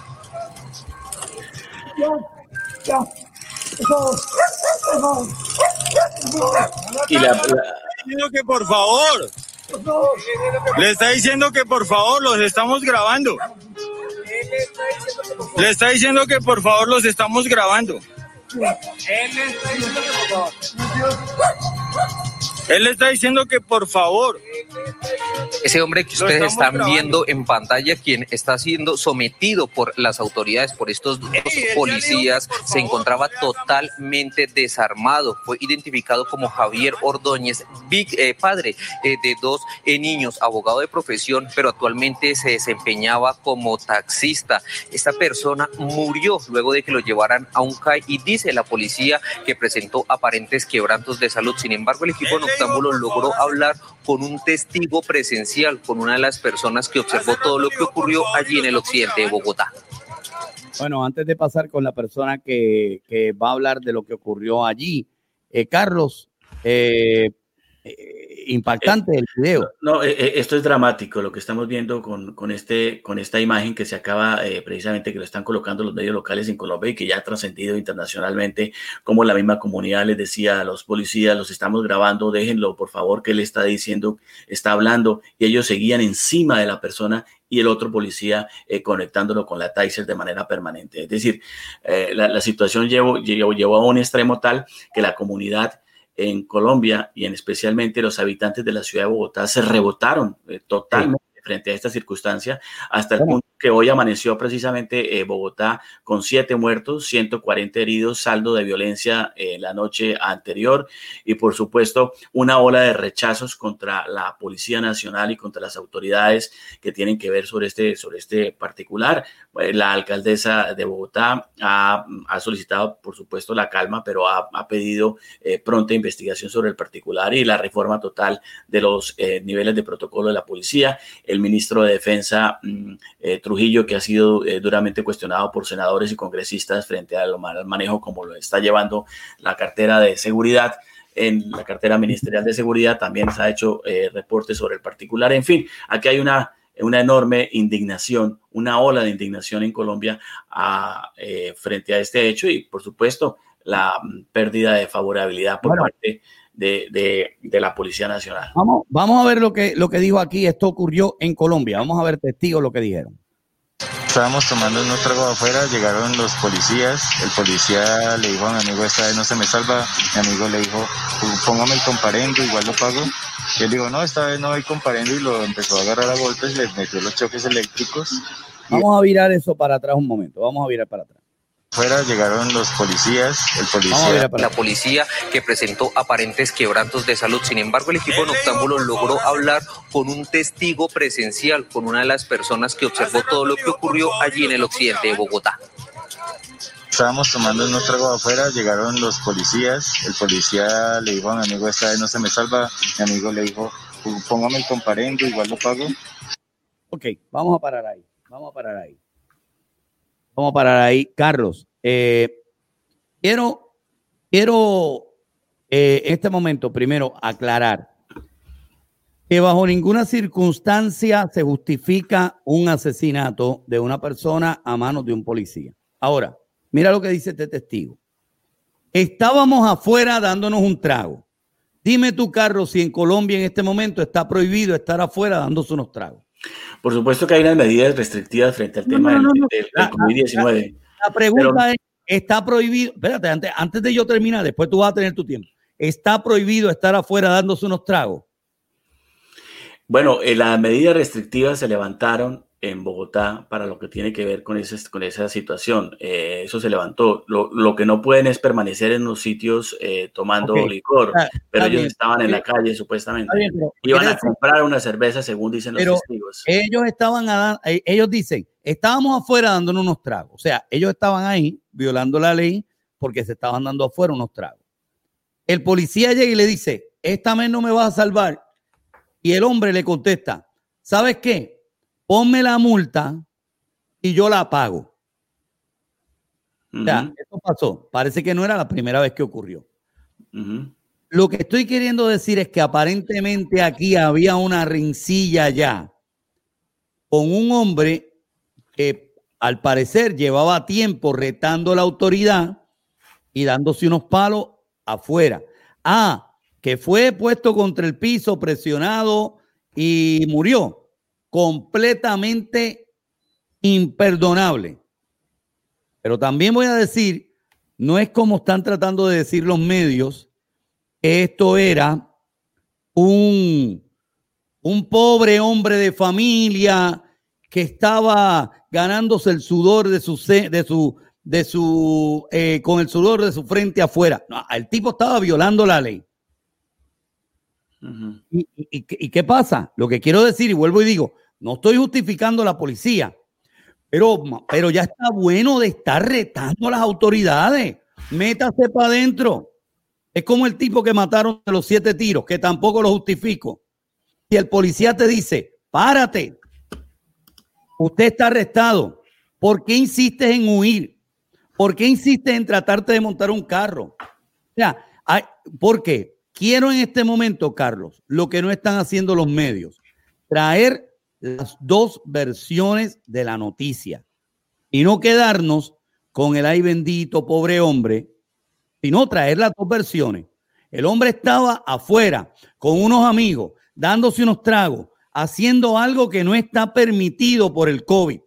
Y diciendo que por favor, le está diciendo que por favor los estamos grabando. Le está diciendo que por favor los estamos grabando. Él le está diciendo que por favor. Ese hombre que ustedes están viendo en pantalla, quien está siendo sometido por las autoridades, por estos dos policías, se encontraba totalmente desarmado. Fue identificado como Javier Ordóñez, padre de dos niños, abogado de profesión, pero actualmente se desempeñaba como taxista. Esta persona murió luego de que lo llevaran a un CAI y dice la policía que presentó aparentes quebrantos de salud. Sin embargo, el equipo noctámbulo logró hablar con un testigo presencial, con una de las personas que observó todo lo que ocurrió allí en el occidente de Bogotá. Bueno, antes de pasar con la persona que va a hablar de lo que ocurrió allí, Carlos, impactante el video. No, esto es dramático, lo que estamos viendo con esta imagen que se acaba precisamente, que lo están colocando los medios locales en Colombia y que ya ha trascendido internacionalmente, como la misma comunidad les decía a los policías, los estamos grabando, déjenlo por favor, que él está diciendo, está hablando, y ellos seguían encima de la persona y el otro policía conectándolo con la taser de manera permanente. Es decir, la situación llevó a un extremo tal que la comunidad en Colombia y en especialmente los habitantes de la ciudad de Bogotá se rebotaron totalmente frente a esta circunstancia, hasta el punto que hoy amaneció precisamente Bogotá con 7 muertos, 140 heridos, saldo de violencia la noche anterior y por supuesto una ola de rechazos contra la Policía Nacional y contra las autoridades que tienen que ver sobre este particular. La alcaldesa de Bogotá ha solicitado por supuesto la calma, pero ha pedido pronta investigación sobre el particular y la reforma total de los niveles de protocolo de la policía. El ministro de Defensa Trujillo, que ha sido duramente cuestionado por senadores y congresistas frente al manejo como lo está llevando la cartera de seguridad, en la cartera ministerial de seguridad, también se ha hecho reportes sobre el particular. En fin, aquí hay una enorme indignación, una ola de indignación en Colombia frente a este hecho y, por supuesto, la pérdida de favorabilidad por parte de la Policía Nacional. Vamos a ver lo que dijo aquí. Esto ocurrió en Colombia. Vamos a ver testigos lo que dijeron. Estábamos tomando unos tragos afuera, llegaron los policías, el policía le dijo a mi amigo, esta vez no se me salva, mi amigo le dijo, póngame el comparendo, igual lo pago, y él dijo, no, esta vez no hay comparendo, y lo empezó a agarrar a golpes, le metió los choques eléctricos. Vamos a virar eso para atrás un momento, vamos a virar para atrás. Fuera llegaron los policías, la policía que presentó aparentes quebrantos de salud. Sin embargo, el equipo noctámbulo logró hablar con un testigo presencial, con una de las personas que observó todo lo que ocurrió allí en el occidente de Bogotá. Estábamos tomando unos tragos afuera, llegaron los policías, el policía le dijo a mi amigo, esta vez no se me salva, mi amigo le dijo, póngame el comparendo, igual lo pago. Ok, vamos a parar ahí. Carlos, quiero en este momento primero aclarar que bajo ninguna circunstancia se justifica un asesinato de una persona a manos de un policía. Ahora, mira lo que dice este testigo. Estábamos afuera dándonos un trago. Dime tú, Carlos, si en Colombia en este momento está prohibido estar afuera dándose unos tragos. Por supuesto que hay unas medidas restrictivas frente al tema del COVID-19. La pregunta es, ¿está prohibido? Espérate, antes de yo terminar, después tú vas a tener tu tiempo. ¿Está prohibido estar afuera dándose unos tragos? Bueno, las medidas restrictivas se levantaron en Bogotá para lo que tiene que ver con esa situación. Eso se levantó. Lo que no pueden es permanecer en los sitios tomando licor, pero ellos estaban en la calle supuestamente. Iban a comprar una cerveza según dicen los testigos. Ellos dicen, estábamos afuera dándonos unos tragos. O sea, ellos estaban ahí violando la ley porque se estaban dando afuera unos tragos. El policía llega y le dice, esta vez no me vas a salvar. Y el hombre le contesta, ¿sabes qué? Ponme la multa y yo la pago. O sea, esto pasó. Parece que no era la primera vez que ocurrió. Lo que estoy queriendo decir es que aparentemente aquí había una rencilla ya con un hombre que al parecer llevaba tiempo retando a la autoridad y dándose unos palos afuera. Que fue puesto contra el piso, presionado y murió. Completamente imperdonable. Pero también voy a decir, no es como están tratando de decir los medios, esto era un un pobre hombre de familia que estaba ganándose el sudor con el sudor de su frente afuera. No, el tipo estaba violando la ley. Ujú. ¿Y qué pasa? Lo que quiero decir, y vuelvo y digo, no estoy justificando a la policía, pero ya está bueno de estar retando a las autoridades. Métase para adentro. Es como el tipo que mataron de los 7 tiros, que tampoco lo justifico. Si el policía te dice, párate, usted está arrestado, ¿por qué insistes en huir? ¿Por qué insistes en tratarte de montar un carro? O sea, ¿por qué? Quiero en este momento, Carlos, lo que no están haciendo los medios, traer las 2 versiones de la noticia y no quedarnos con el ay bendito, pobre hombre, sino traer las 2 versiones. El hombre estaba afuera con unos amigos, dándose unos tragos, haciendo algo que no está permitido por el COVID.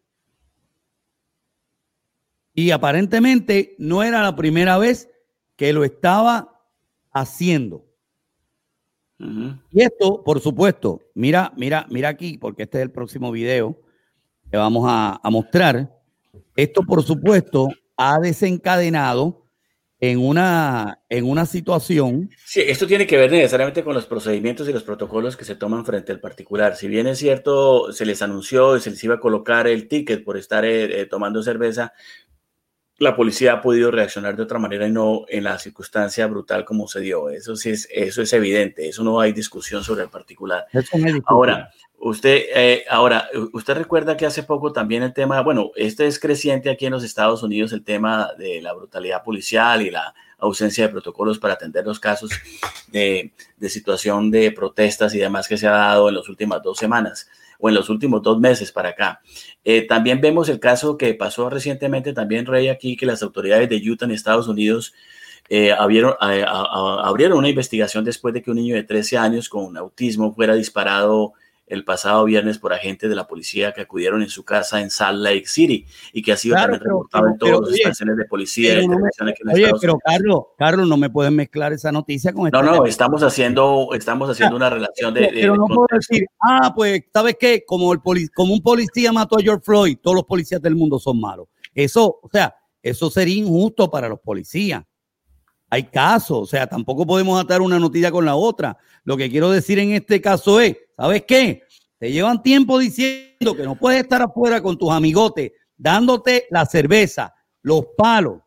Y aparentemente no era la primera vez que lo estaba haciendo. Ujú. Y esto, por supuesto, mira aquí, porque este es el próximo video que vamos a mostrar. Esto, por supuesto, ha desencadenado en una situación. Sí, esto tiene que ver necesariamente con los procedimientos y los protocolos que se toman frente al particular. Si bien es cierto, se les anunció y se les iba a colocar el ticket por estar tomando cerveza, la policía ha podido reaccionar de otra manera y no en la circunstancia brutal como se dio. Eso sí eso es evidente. Eso no hay discusión sobre el particular. Ahora, usted recuerda que hace poco también el tema, bueno, este es creciente aquí en los Estados Unidos, el tema de la brutalidad policial y la ausencia de protocolos para atender los casos de situación de protestas y demás que se ha dado en las últimas 2 semanas o en los últimos 2 meses para acá. También vemos el caso que pasó recientemente también, Rey, aquí, que las autoridades de Utah en Estados Unidos abrieron una investigación después de que un niño de 13 años con autismo fuera disparado el pasado viernes por agentes de la policía que acudieron en su casa en Salt Lake City y que ha sido también reportado en todas las estaciones de policía y televisión aquí en Estados Unidos. Carlos, no me puedes mezclar esa noticia con esta. No, estamos haciendo una relación de pero no puedo decir, pues, ¿sabes qué? Como un policía mató a George Floyd, todos los policías del mundo son malos. Eso sería injusto para los policías. Hay casos, o sea, tampoco podemos atar una noticia con la otra. Lo que quiero decir en este caso es, ¿sabes qué? Te llevan tiempo diciendo que no puedes estar afuera con tus amigotes, dándote la cerveza, los palos.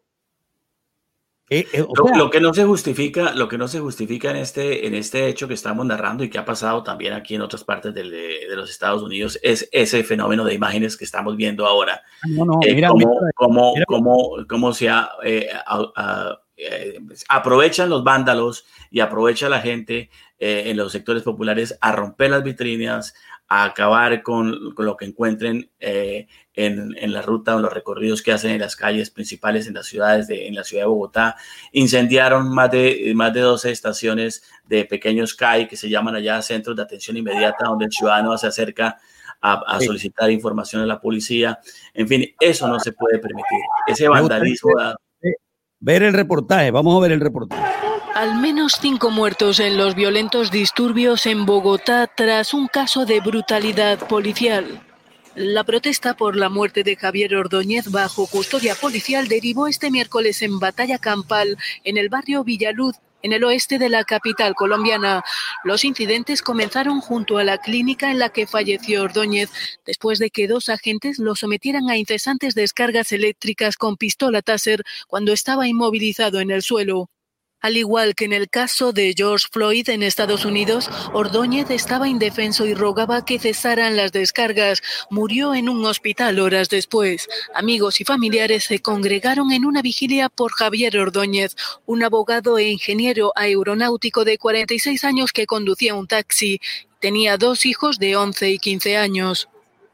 Lo que no se justifica en este hecho que estamos narrando y que ha pasado también aquí en otras partes de los Estados Unidos es ese fenómeno de imágenes que estamos viendo ahora. Cómo se aprovechan los vándalos y aprovecha la gente en los sectores populares a romper las vitrinas, a acabar con lo que encuentren en la ruta o en los recorridos que hacen en las calles principales en las ciudades en la ciudad de Bogotá. Incendiaron más de 12 estaciones de pequeños CAI, que se llaman allá Centros de Atención Inmediata, donde el ciudadano se acerca a solicitar información a la policía. En fin, eso no se puede permitir. Ese vandalismo. Ver el reportaje, vamos a ver el reportaje. Al menos 5 muertos en los violentos disturbios en Bogotá tras un caso de brutalidad policial. La protesta por la muerte de Javier Ordóñez bajo custodia policial derivó este miércoles en batalla campal en el barrio Villaluz, en el oeste de la capital colombiana. Los incidentes comenzaron junto a la clínica en la que falleció Ordóñez, después de que 2 agentes lo sometieran a incesantes descargas eléctricas con pistola Taser cuando estaba inmovilizado en el suelo. Al igual que en el caso de George Floyd en Estados Unidos, Ordóñez estaba indefenso y rogaba que cesaran las descargas. Murió en un hospital horas después. Amigos y familiares se congregaron en una vigilia por Javier Ordóñez, un abogado e ingeniero aeronáutico de 46 años que conducía un taxi. Tenía 2 hijos de 11 y 15 años.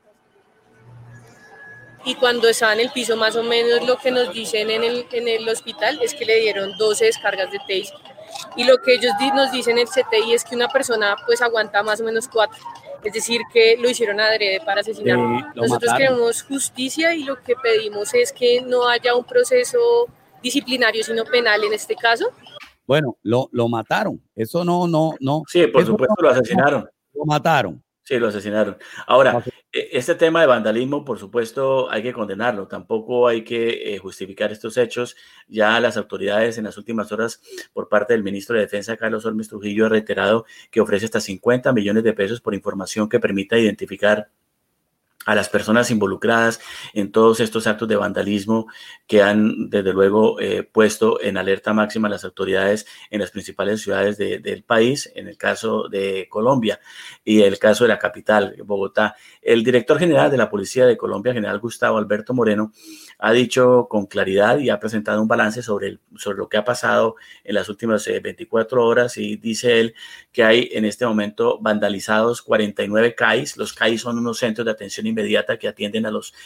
Y cuando estaba en el piso, más o menos lo que nos dicen en el hospital es que le dieron 12 descargas de taser. Y lo que ellos nos dicen en el CTI es que una persona pues aguanta más o menos 4. Es decir, que lo hicieron adrede para asesinar. Nosotros queremos justicia y lo que pedimos es que no haya un proceso disciplinario, sino penal en este caso. Bueno, lo mataron. Eso no. Sí, por supuesto lo asesinaron. Lo mataron. Sí, lo asesinaron. Ahora, este tema de vandalismo, por supuesto, hay que condenarlo. Tampoco hay que justificar estos hechos. Ya las autoridades en las últimas horas, por parte del ministro de Defensa, Carlos Holmes Trujillo, ha reiterado que ofrece hasta 50 millones de pesos por información que permita identificar a las personas involucradas en todos estos actos de vandalismo que han, desde luego, puesto en alerta máxima a las autoridades en las principales ciudades del país, en el caso de Colombia y el caso de la capital, Bogotá. El director general de la Policía de Colombia, general Gustavo Alberto Moreno, ha dicho con claridad y ha presentado un balance sobre lo que ha pasado en las últimas 24 horas y dice él que hay en este momento vandalizados 49 CAIs. Los CAIs son unos centros de atención inmediata que atienden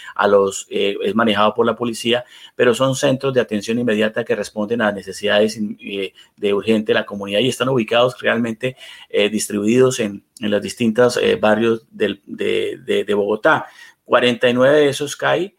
es manejado por la policía, pero son centros de atención inmediata que responden a necesidades de urgente de la comunidad y están ubicados realmente distribuidos en los distintos barrios de Bogotá. 49 de esos CAI,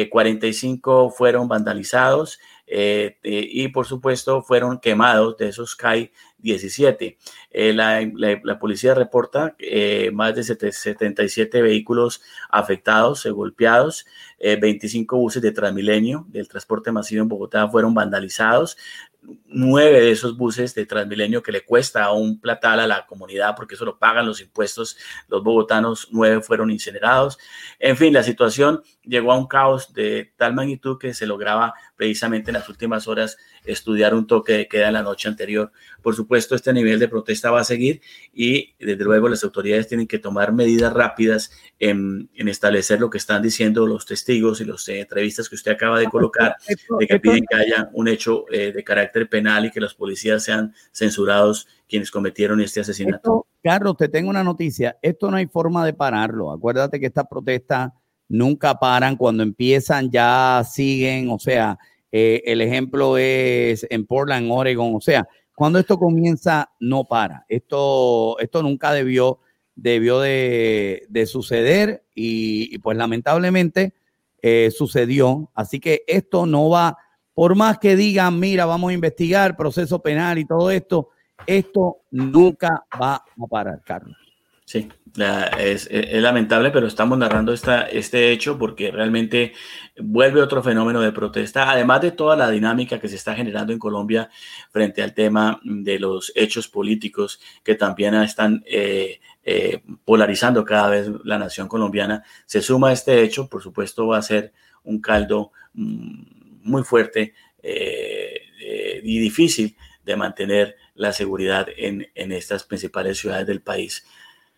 45 fueron vandalizados y por supuesto fueron quemados. De esos CAI 17. La policía reporta más de 77 vehículos afectados, golpeados, 25 buses de Transmilenio del transporte masivo en Bogotá fueron vandalizados. 9 de esos buses de Transmilenio que le cuesta un platal a la comunidad porque eso lo pagan los impuestos los bogotanos, 9 fueron incinerados. En fin, la situación llegó a un caos de tal magnitud que se lograba precisamente en las últimas horas estudiar un toque de queda en la noche anterior. Por supuesto, este nivel de protesta va a seguir y desde luego las autoridades tienen que tomar medidas rápidas en establecer lo que están diciendo los testigos y las entrevistas que usted acaba de colocar, de que piden que haya un hecho de carácter penal y que los policías sean censurados quienes cometieron este asesinato. Carlos, te tengo una noticia. Esto no hay forma de pararlo. Acuérdate que estas protestas nunca paran. Cuando empiezan ya siguen. O sea, el ejemplo es en Portland, Oregon. O sea, cuando esto comienza no para. Esto nunca debió de suceder y pues lamentablemente sucedió. Así que esto no va, por más que digan, mira, vamos a investigar proceso penal y todo esto nunca va a parar, Carlos. Sí, es lamentable, pero estamos narrando este hecho porque realmente vuelve otro fenómeno de protesta, además de toda la dinámica que se está generando en Colombia frente al tema de los hechos políticos que también están polarizando cada vez la nación colombiana. Se suma este hecho, por supuesto va a ser un caldo muy fuerte y difícil de mantener la seguridad en estas principales ciudades del país.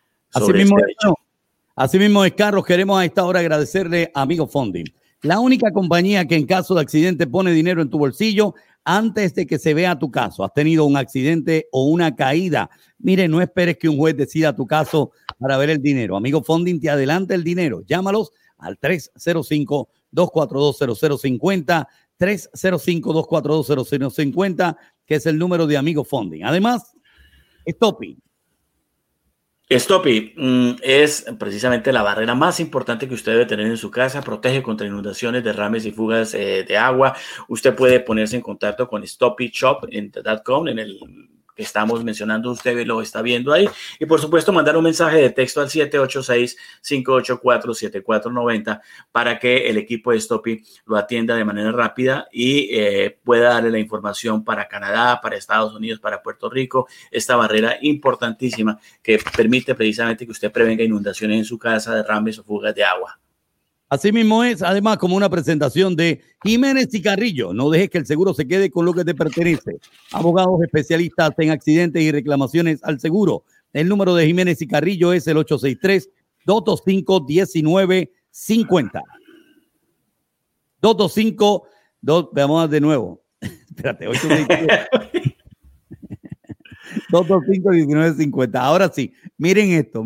Así mismo es, Carlos. Queremos a esta hora agradecerle a Amigo Funding, la única compañía que en caso de accidente pone dinero en tu bolsillo antes de que se vea tu caso. ¿Has tenido un accidente o una caída? Mire, no esperes que un juez decida tu caso para ver el dinero. Amigo Funding te adelanta el dinero. Llámalos al 305-242-0050, 305-242-0050, que es el número de Amigo Funding. Además, Stoppy es precisamente la barrera más importante que usted debe tener en su casa. Protege contra inundaciones, derrames y fugas de agua. Usted puede ponerse en contacto con stoppyshop.com en el que estamos mencionando, usted lo está viendo ahí, y por supuesto mandar un mensaje de texto al 786-584-7490 para que el equipo de Stoppy lo atienda de manera rápida y pueda darle la información para Canadá, para Estados Unidos, para Puerto Rico, esta barrera importantísima que permite precisamente que usted prevenga inundaciones en su casa, derrames o fugas de agua. Así mismo es, además, como una presentación de Jiménez y Carrillo. No dejes que el seguro se quede con lo que te pertenece. Abogados especialistas en accidentes y reclamaciones al seguro. El número de Jiménez y Carrillo es el 863-225-1950. 225, vamos de nuevo. Espérate, 225-1950. Ahora sí, miren esto.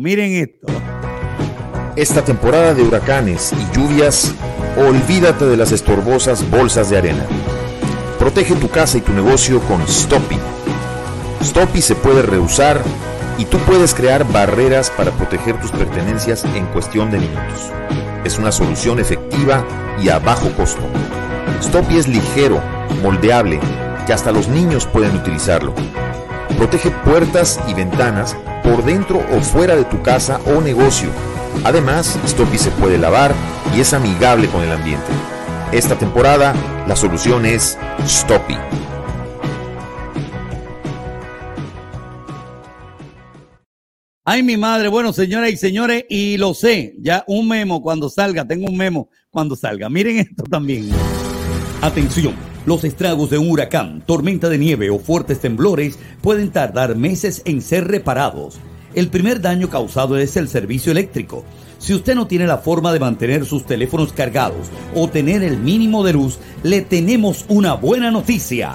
Esta temporada de huracanes y lluvias, olvídate de las estorbosas bolsas de arena. Protege tu casa y tu negocio con Stoppy. Stoppy se puede reusar y tú puedes crear barreras para proteger tus pertenencias en cuestión de minutos. Es una solución efectiva y a bajo costo. Stoppy es ligero, moldeable y hasta los niños pueden utilizarlo. Protege puertas y ventanas por dentro o fuera de tu casa o negocio. Además, Stoppy se puede lavar y es amigable con el ambiente. Esta temporada, la solución es Stoppy. Ay, mi madre. Bueno, señoras y señores, y lo sé, ya un memo cuando salga, tengo un memo cuando salga. Miren esto también. Atención, los estragos de un huracán, tormenta de nieve o fuertes temblores pueden tardar meses en ser reparados. El primer daño causado es el servicio eléctrico. Si usted no tiene la forma de mantener sus teléfonos cargados o tener el mínimo de luz, le tenemos una buena noticia.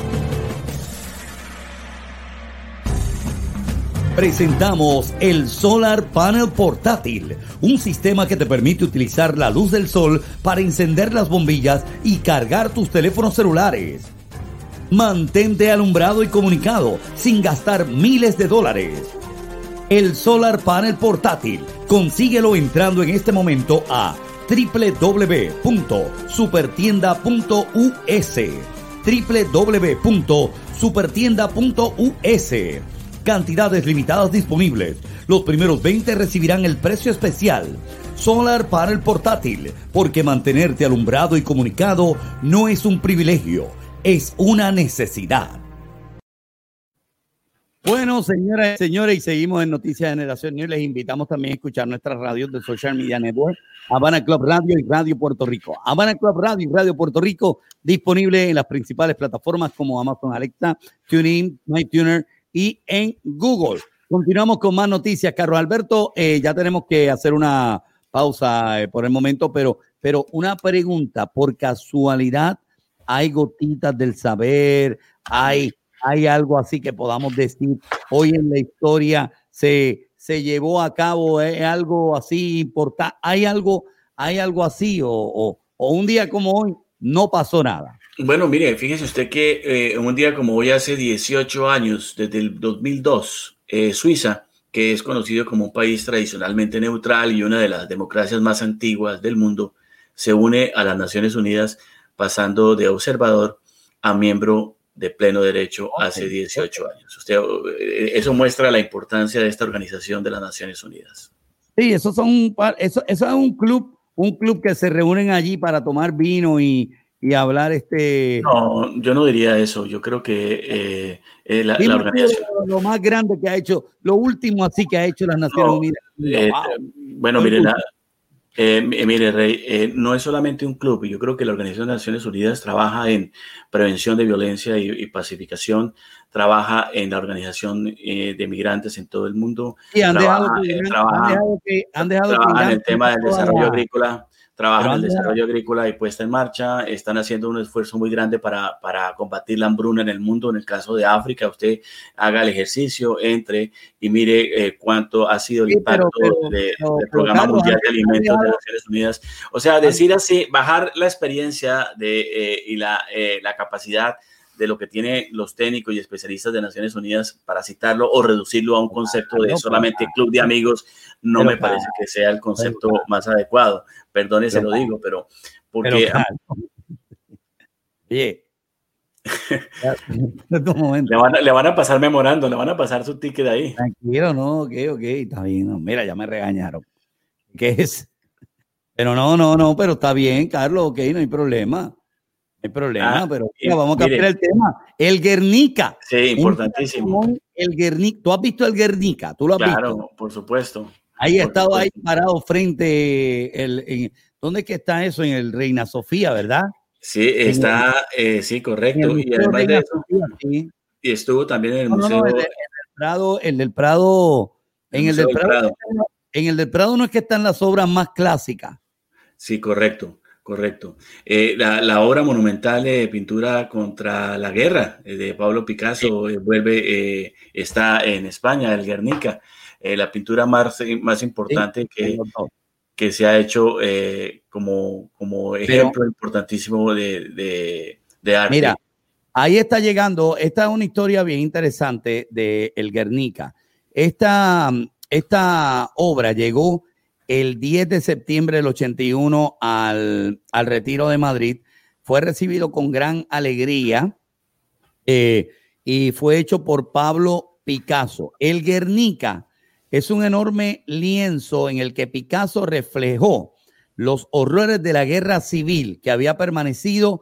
Presentamos el Solar Panel Portátil, un sistema que te permite utilizar la luz del sol para encender las bombillas y cargar tus teléfonos celulares. Mantente alumbrado y comunicado sin gastar miles de dólares. El Solar Panel Portátil, consíguelo entrando en este momento a www.supertienda.us www.supertienda.us. Cantidades limitadas disponibles. Los primeros 20 recibirán el precio especial. Solar Panel Portátil, porque mantenerte alumbrado y comunicado no es un privilegio, es una necesidad. Bueno, señoras y señores, y seguimos en Noticias de Generación News. Les invitamos también a escuchar nuestras radios de Social Media Network, Habana Club Radio y Radio Puerto Rico. Habana Club Radio y Radio Puerto Rico, disponible en las principales plataformas como Amazon Alexa, TuneIn, MyTuner y en Google. Continuamos con más noticias. Carlos Alberto, ya tenemos que hacer una pausa por el momento, pero una pregunta. Por casualidad, ¿hay gotitas del saber? ¿Hay algo así que podamos decir hoy en la historia se llevó a cabo algo así importante? ¿Hay algo así o un día como hoy no pasó nada? Bueno, mire, fíjese usted que un día como hoy, hace 18 años, desde el 2002, Suiza, que es conocido como un país tradicionalmente neutral y una de las democracias más antiguas del mundo, se une a las Naciones Unidas, pasando de observador a miembro de pleno derecho hace 18 años. Eso muestra la importancia de esta organización de las Naciones Unidas. Sí, eso es un club que se reúnen allí para tomar vino y hablar No, yo no diría eso. Yo creo que la organización... Lo más grande que ha hecho, lo último así que ha hecho las Naciones Unidas. Bueno, mire, Rey, no es solamente un club. Yo creo que la Organización de Naciones Unidas trabaja en prevención de violencia y pacificación, trabaja en la organización de migrantes en todo el mundo, trabaja en el tema del desarrollo agrícola. Trabajan en el desarrollo agrícola y puesta en marcha. Están haciendo un esfuerzo muy grande para combatir la hambruna en el mundo. En el caso de África, usted haga el ejercicio, entre y mire cuánto ha sido el impacto del Programa Mundial de Alimentos de las Naciones Unidas. O sea, decir así, bajar la experiencia y la capacidad de lo que tienen los técnicos y especialistas de Naciones Unidas para citarlo o reducirlo a un concepto de solamente club de amigos, no me parece que sea el concepto más adecuado. Perdone, se lo digo, pero porque... Oye, le van a pasar memorando, le van a pasar su ticket ahí. Tranquilo, no, ok, está bien. No, mira, ya me regañaron. ¿Qué es? Pero no, pero está bien, Carlos, ok, no hay problema. No hay problema, pero vamos a cambiar el tema. El Guernica. Sí, importantísimo. El Guernica. ¿Tú has visto el Guernica? ¿Tú lo has visto? Claro, por supuesto. Ahí he estado ahí parado frente, ¿dónde es que está eso? En el Reina Sofía, ¿verdad? Sí, está, sí, correcto. Y además de eso, sí. Y estuvo también en el museo. En el Prado, en el del Prado no es que están las obras más clásicas. Sí, correcto. La obra monumental de pintura contra la guerra de Pablo Picasso está en España, el Guernica. La pintura más importante que se ha hecho como ejemplo importantísimo de arte. Mira, ahí está llegando, esta es una historia bien interesante de el Guernica. Esta obra llegó el 10 de septiembre del 81 al Retiro de Madrid. Fue recibido con gran alegría y fue hecho por Pablo Picasso. El Guernica es un enorme lienzo en el que Picasso reflejó los horrores de la guerra civil que había permanecido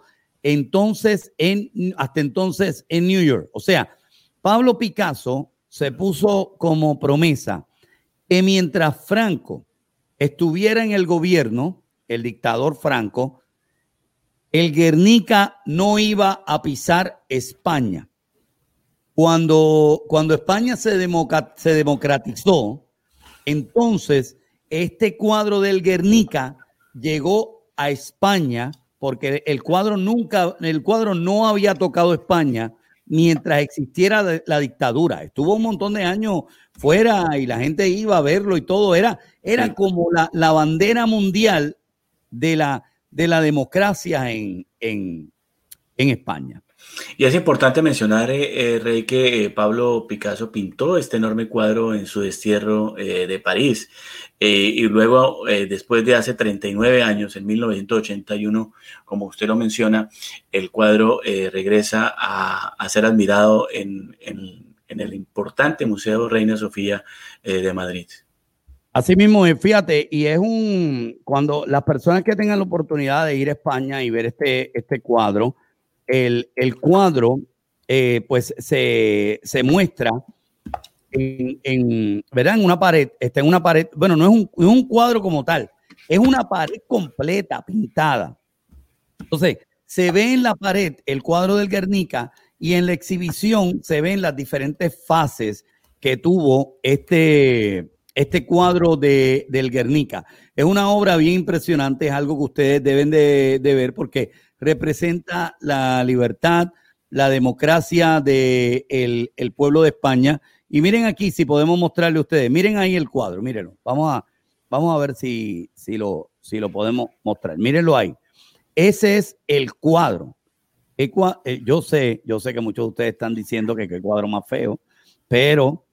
hasta entonces en New York. O sea, Pablo Picasso se puso como promesa que mientras Franco estuviera en el gobierno, el dictador Franco, el Guernica no iba a pisar España. Cuando España se democratizó, entonces este cuadro del Guernica llegó a España porque el cuadro no había tocado España mientras existiera la dictadura. Estuvo un montón de años fuera y la gente iba a verlo y todo. Era como la bandera mundial de la democracia en España. Y es importante mencionar, Rey, que Pablo Picasso pintó este enorme cuadro en su destierro de París. Y luego, después de hace 39 años, en 1981, como usted lo menciona, el cuadro regresa a ser admirado en el importante Museo Reina Sofía de Madrid. Así mismo, fíjate, y cuando las personas que tengan la oportunidad de ir a España y ver este cuadro, el cuadro pues se muestra ¿verdad? En una pared, está en una pared, bueno, no es un cuadro como tal, es una pared completa, pintada. Entonces, se ve en la pared el cuadro del Guernica y en la exhibición se ven las diferentes fases que tuvo este cuadro del Guernica. Es una obra bien impresionante, es algo que ustedes deben de ver porque representa la libertad, la democracia del pueblo de España. Y miren aquí, si podemos mostrarle a ustedes, miren ahí el cuadro, mírenlo. Vamos a ver si lo podemos mostrar. Mírenlo ahí. Ese es el cuadro. Yo sé que muchos de ustedes están diciendo que el cuadro más feo, pero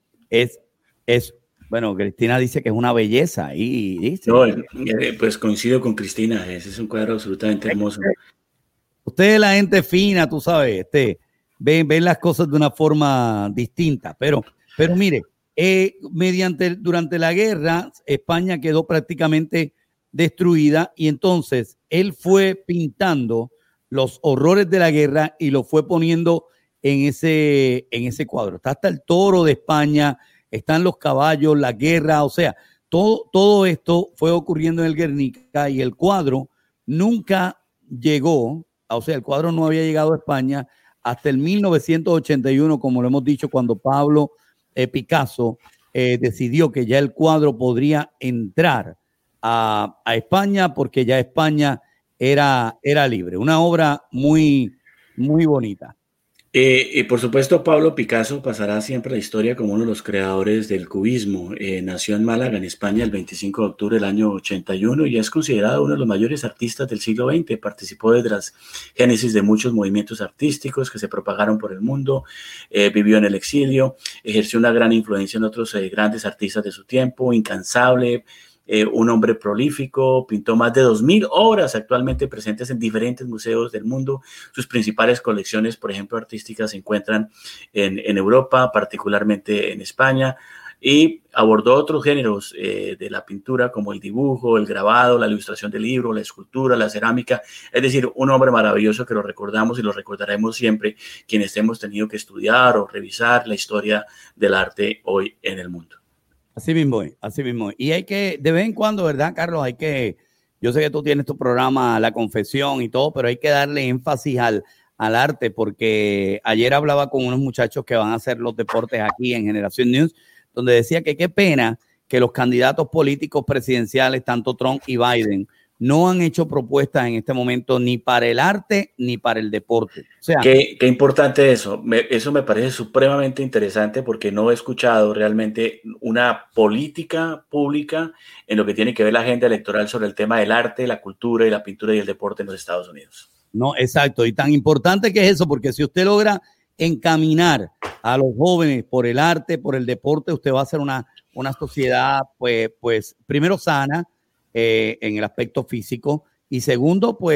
bueno, Cristina dice que es una belleza y dice. No, pues coincido con Cristina, ese es un cuadro absolutamente hermoso. Ustedes, la gente fina, tú sabes, ven las cosas de una forma distinta, pero mire, durante la guerra, España quedó prácticamente destruida y entonces él fue pintando los horrores de la guerra y lo fue poniendo en ese cuadro. Está hasta el toro de España, están los caballos, la guerra, o sea, todo esto fue ocurriendo en el Guernica y el cuadro nunca llegó, o sea, el cuadro no había llegado a España hasta el 1981, como lo hemos dicho, cuando Pablo Picasso decidió que ya el cuadro podría entrar a España porque ya España era libre. Una obra muy, muy bonita. Por supuesto, Pablo Picasso pasará siempre a la historia como uno de los creadores del cubismo. Nació en Málaga, en España, el 25 de octubre del año 81 y es considerado uno de los mayores artistas del siglo XX. Participó desde las génesis de muchos movimientos artísticos que se propagaron por el mundo, vivió en el exilio, ejerció una gran influencia en otros grandes artistas de su tiempo, incansable, un hombre prolífico, pintó más de 2.000 obras actualmente presentes en diferentes museos del mundo. Sus principales colecciones, por ejemplo, artísticas, se encuentran en Europa, particularmente en España, y abordó otros géneros de la pintura como el dibujo, el grabado, la ilustración del libro, la escultura, la cerámica. Es decir, un hombre maravilloso que lo recordamos y lo recordaremos siempre quienes hemos tenido que estudiar o revisar la historia del arte hoy en el mundo. Así mismo. Y hay que, de vez en cuando, ¿verdad, Carlos? Yo sé que tú tienes tu programa La Confesión y todo, pero hay que darle énfasis al arte, porque ayer hablaba con unos muchachos que van a hacer los deportes aquí en Generación News, donde decía que qué pena que los candidatos políticos presidenciales, tanto Trump y Biden, no han hecho propuestas en este momento ni para el arte ni para el deporte. O sea, qué importante eso. Eso me parece supremamente interesante porque no he escuchado realmente una política pública en lo que tiene que ver la agenda electoral sobre el tema del arte, la cultura y la pintura y el deporte en los Estados Unidos. No, exacto. Y tan importante que es eso, porque si usted logra encaminar a los jóvenes por el arte, por el deporte, usted va a hacer una sociedad, pues primero sana, en el aspecto físico y segundo, pues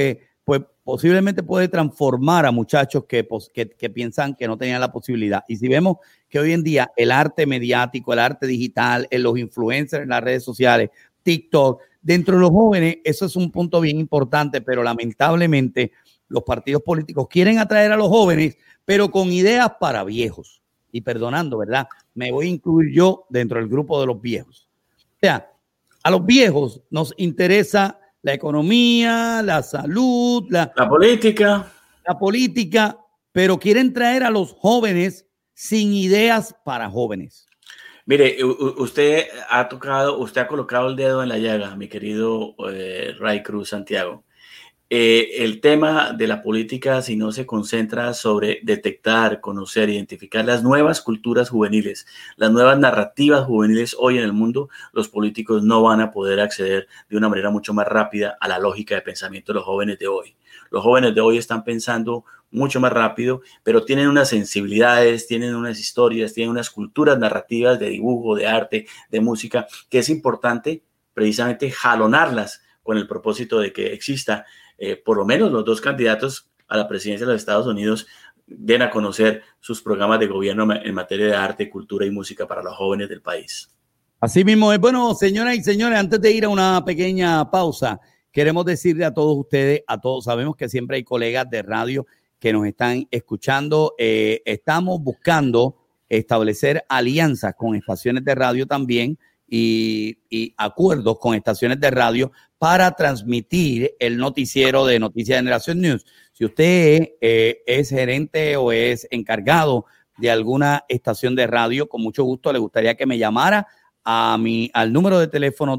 pues posiblemente puede transformar a muchachos que piensan que no tenían la posibilidad. Y si vemos que hoy en día el arte mediático, el arte digital, los influencers en las redes sociales, TikTok, dentro de los jóvenes, eso es un punto bien importante, pero lamentablemente los partidos políticos quieren atraer a los jóvenes, pero con ideas para viejos. Y perdonando, ¿verdad? Me voy a incluir yo dentro del grupo de los viejos. O sea, a los viejos nos interesa la economía, la salud, la política, pero quieren traer a los jóvenes sin ideas para jóvenes. Mire, usted ha colocado el dedo en la llaga, mi querido Ray Cruz Santiago. El tema de la política, si no se concentra sobre detectar, conocer, identificar las nuevas culturas juveniles, las nuevas narrativas juveniles hoy en el mundo, los políticos no van a poder acceder de una manera mucho más rápida a la lógica de pensamiento de los jóvenes de hoy. Los jóvenes de hoy están pensando mucho más rápido, pero tienen unas sensibilidades, tienen unas historias, tienen unas culturas narrativas de dibujo, de arte, de música, que es importante precisamente jalonarlas con el propósito de que exista por lo menos los dos candidatos a la presidencia de los Estados Unidos den a conocer sus programas de gobierno en materia de arte, cultura y música para los jóvenes del país. Así mismo es. Bueno, señoras y señores, antes de ir a una pequeña pausa, queremos decirle a todos ustedes, a todos, sabemos que siempre hay colegas de radio que nos están escuchando. Estamos buscando establecer alianzas con estaciones de radio también y acuerdos con estaciones de radio para transmitir el noticiero de Noticias Generación News. Si usted es gerente o es encargado de alguna estación de radio, con mucho gusto le gustaría que me llamara al número de teléfono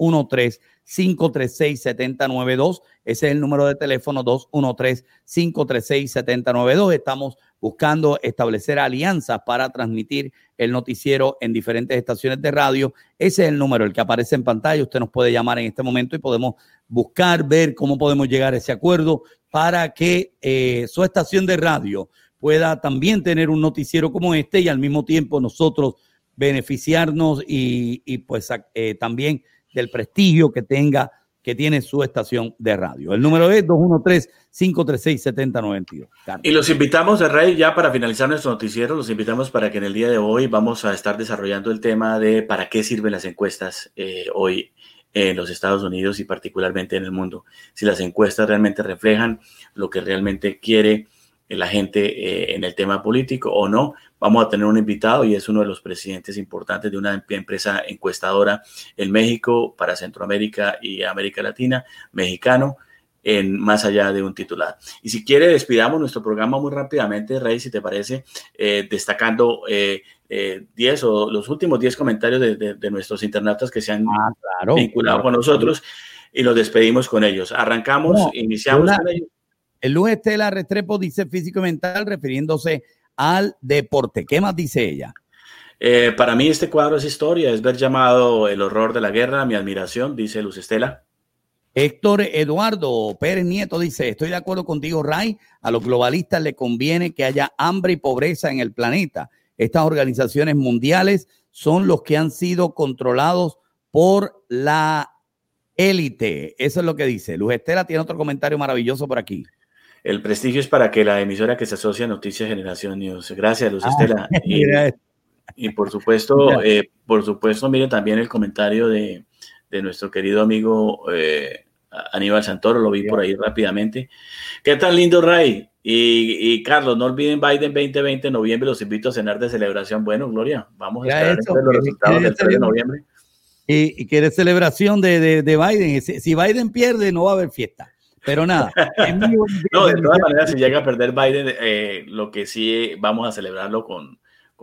213-536-7092. Ese es el número de teléfono 213-536-7092. Estamos buscando establecer alianzas para transmitir el noticiero en diferentes estaciones de radio. Ese es el número, el que aparece en pantalla. Usted nos puede llamar en este momento y podemos buscar, ver cómo podemos llegar a ese acuerdo para que su estación de radio pueda también tener un noticiero como este y al mismo tiempo nosotros beneficiarnos y pues también del prestigio que tiene su estación de radio. El número es 213-536-7092. Y los invitamos, Rey, ya para finalizar nuestro noticiero, los invitamos para que en el día de hoy vamos a estar desarrollando el tema de para qué sirven las encuestas hoy en los Estados Unidos y particularmente en el mundo. Si las encuestas realmente reflejan lo que realmente quiere la gente en el tema político o no. Vamos a tener un invitado y es uno de los presidentes importantes de una empresa encuestadora en México para Centroamérica y América Latina, mexicano, más allá de un titular. Y si quiere, despidamos nuestro programa muy rápidamente, Rey, si te parece, destacando 10 o los últimos 10 comentarios de nuestros internautas que se han vinculado con nosotros y nos despedimos con ellos. Arrancamos, iniciamos con ellos. El Luz Estela Restrepo dice físico y mental refiriéndose al deporte. ¿Qué más dice ella? Para mí este cuadro es historia, es ver llamado el horror de la guerra, mi admiración, dice Luz Estela. Héctor Eduardo Pérez Nieto dice, estoy de acuerdo contigo, Ray, a los globalistas les conviene que haya hambre y pobreza en el planeta. Estas organizaciones mundiales son los que han sido controlados por la élite. Eso es lo que dice. Luz Estela tiene otro comentario maravilloso por aquí. El prestigio es para que la emisora que se asocia a Noticias Generación News. Gracias, Luz Estela. Y por supuesto, miren también el comentario de nuestro querido amigo Aníbal Santoro, lo vi por ahí rápidamente. ¿Qué tan lindo, Ray? Y Carlos, no olviden Biden 2020 en noviembre, los invito a cenar de celebración. Bueno, Gloria, vamos a esperar los resultados del 3 de noviembre. Y quiere celebración de Biden. Si Biden pierde, no va a haber fiesta. Pero nada. No, de todas maneras, si llega a perder Biden, lo que sí vamos a celebrarlo con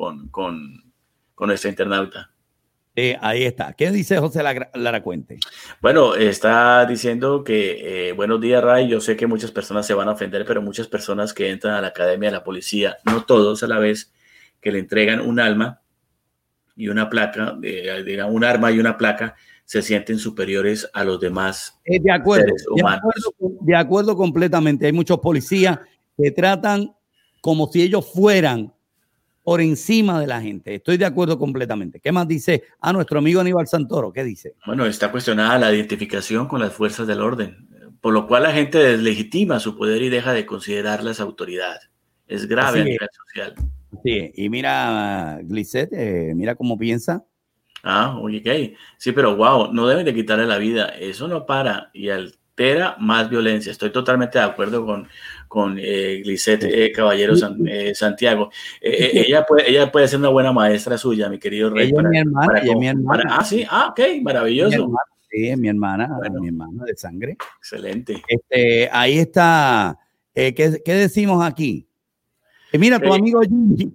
nuestra internauta. Ahí está. ¿Qué dice José Laracuente? Bueno, está diciendo que buenos días, Ray. Yo sé que muchas personas se van a ofender, pero muchas personas que entran a la academia de la policía, no todos a la vez, que le entregan un arma y una placa, un arma y una placa, se sienten superiores a los demás seres humanos. De acuerdo completamente. Hay muchos policías que tratan como si ellos fueran por encima de la gente. Estoy de acuerdo completamente. ¿Qué más dice nuestro amigo Aníbal Santoro? ¿Qué dice? Bueno, está cuestionada la identificación con las fuerzas del orden. por lo cual la gente deslegitima su poder y deja de considerarlas autoridad. Es grave a nivel social. Sí, y mira, Glisset, mira cómo piensa. Ok. Sí, pero wow, no deben de quitarle la vida. Eso no para y altera más violencia. Estoy totalmente de acuerdo con Glisset Caballero Santiago. Ella puede ser una buena maestra suya, mi querido Rey. Ella es mi hermana. Ok, maravilloso. Sí, es mi hermana, mi hermana de sangre. Excelente. Ahí está. ¿Qué decimos aquí? Mira, tu amigo Jimmy,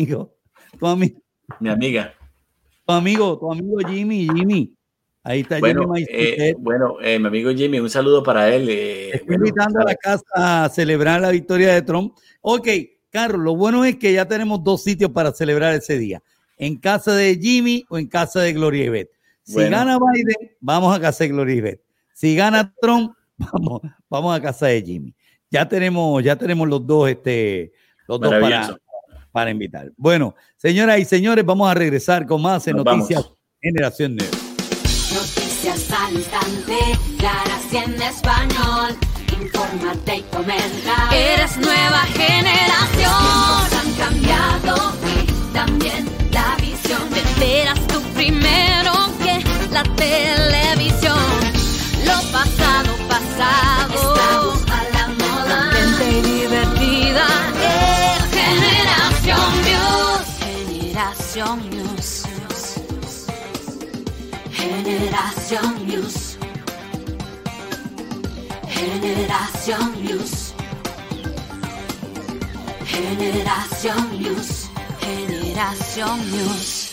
mi amiga. Tu amigo Jimmy. Ahí está Jimmy. Mi amigo Jimmy, un saludo para él. Estoy invitando a la casa a celebrar la victoria de Trump. Ok, Carlos, lo bueno es que ya tenemos 2 sitios para celebrar ese día. En casa de Jimmy o en casa de Gloria Ivette. Si gana Biden, vamos a casa de Gloria Ivette. Si gana Trump, vamos a casa de Jimmy. Ya tenemos los dos, los dos para invitar. Bueno, señoras y señores, vamos a regresar con más en Noticias Generación News. Noticias al instante, claras y en español. Infórmate y comenta. Eres nueva generación. Tiempos han cambiado y también la visión. Te enteras tú primero que la televisión. Lo pasado. Estamos a la moda. Mente y divertida. Generación News. Generación News. Generación News. Generación News. Generación News.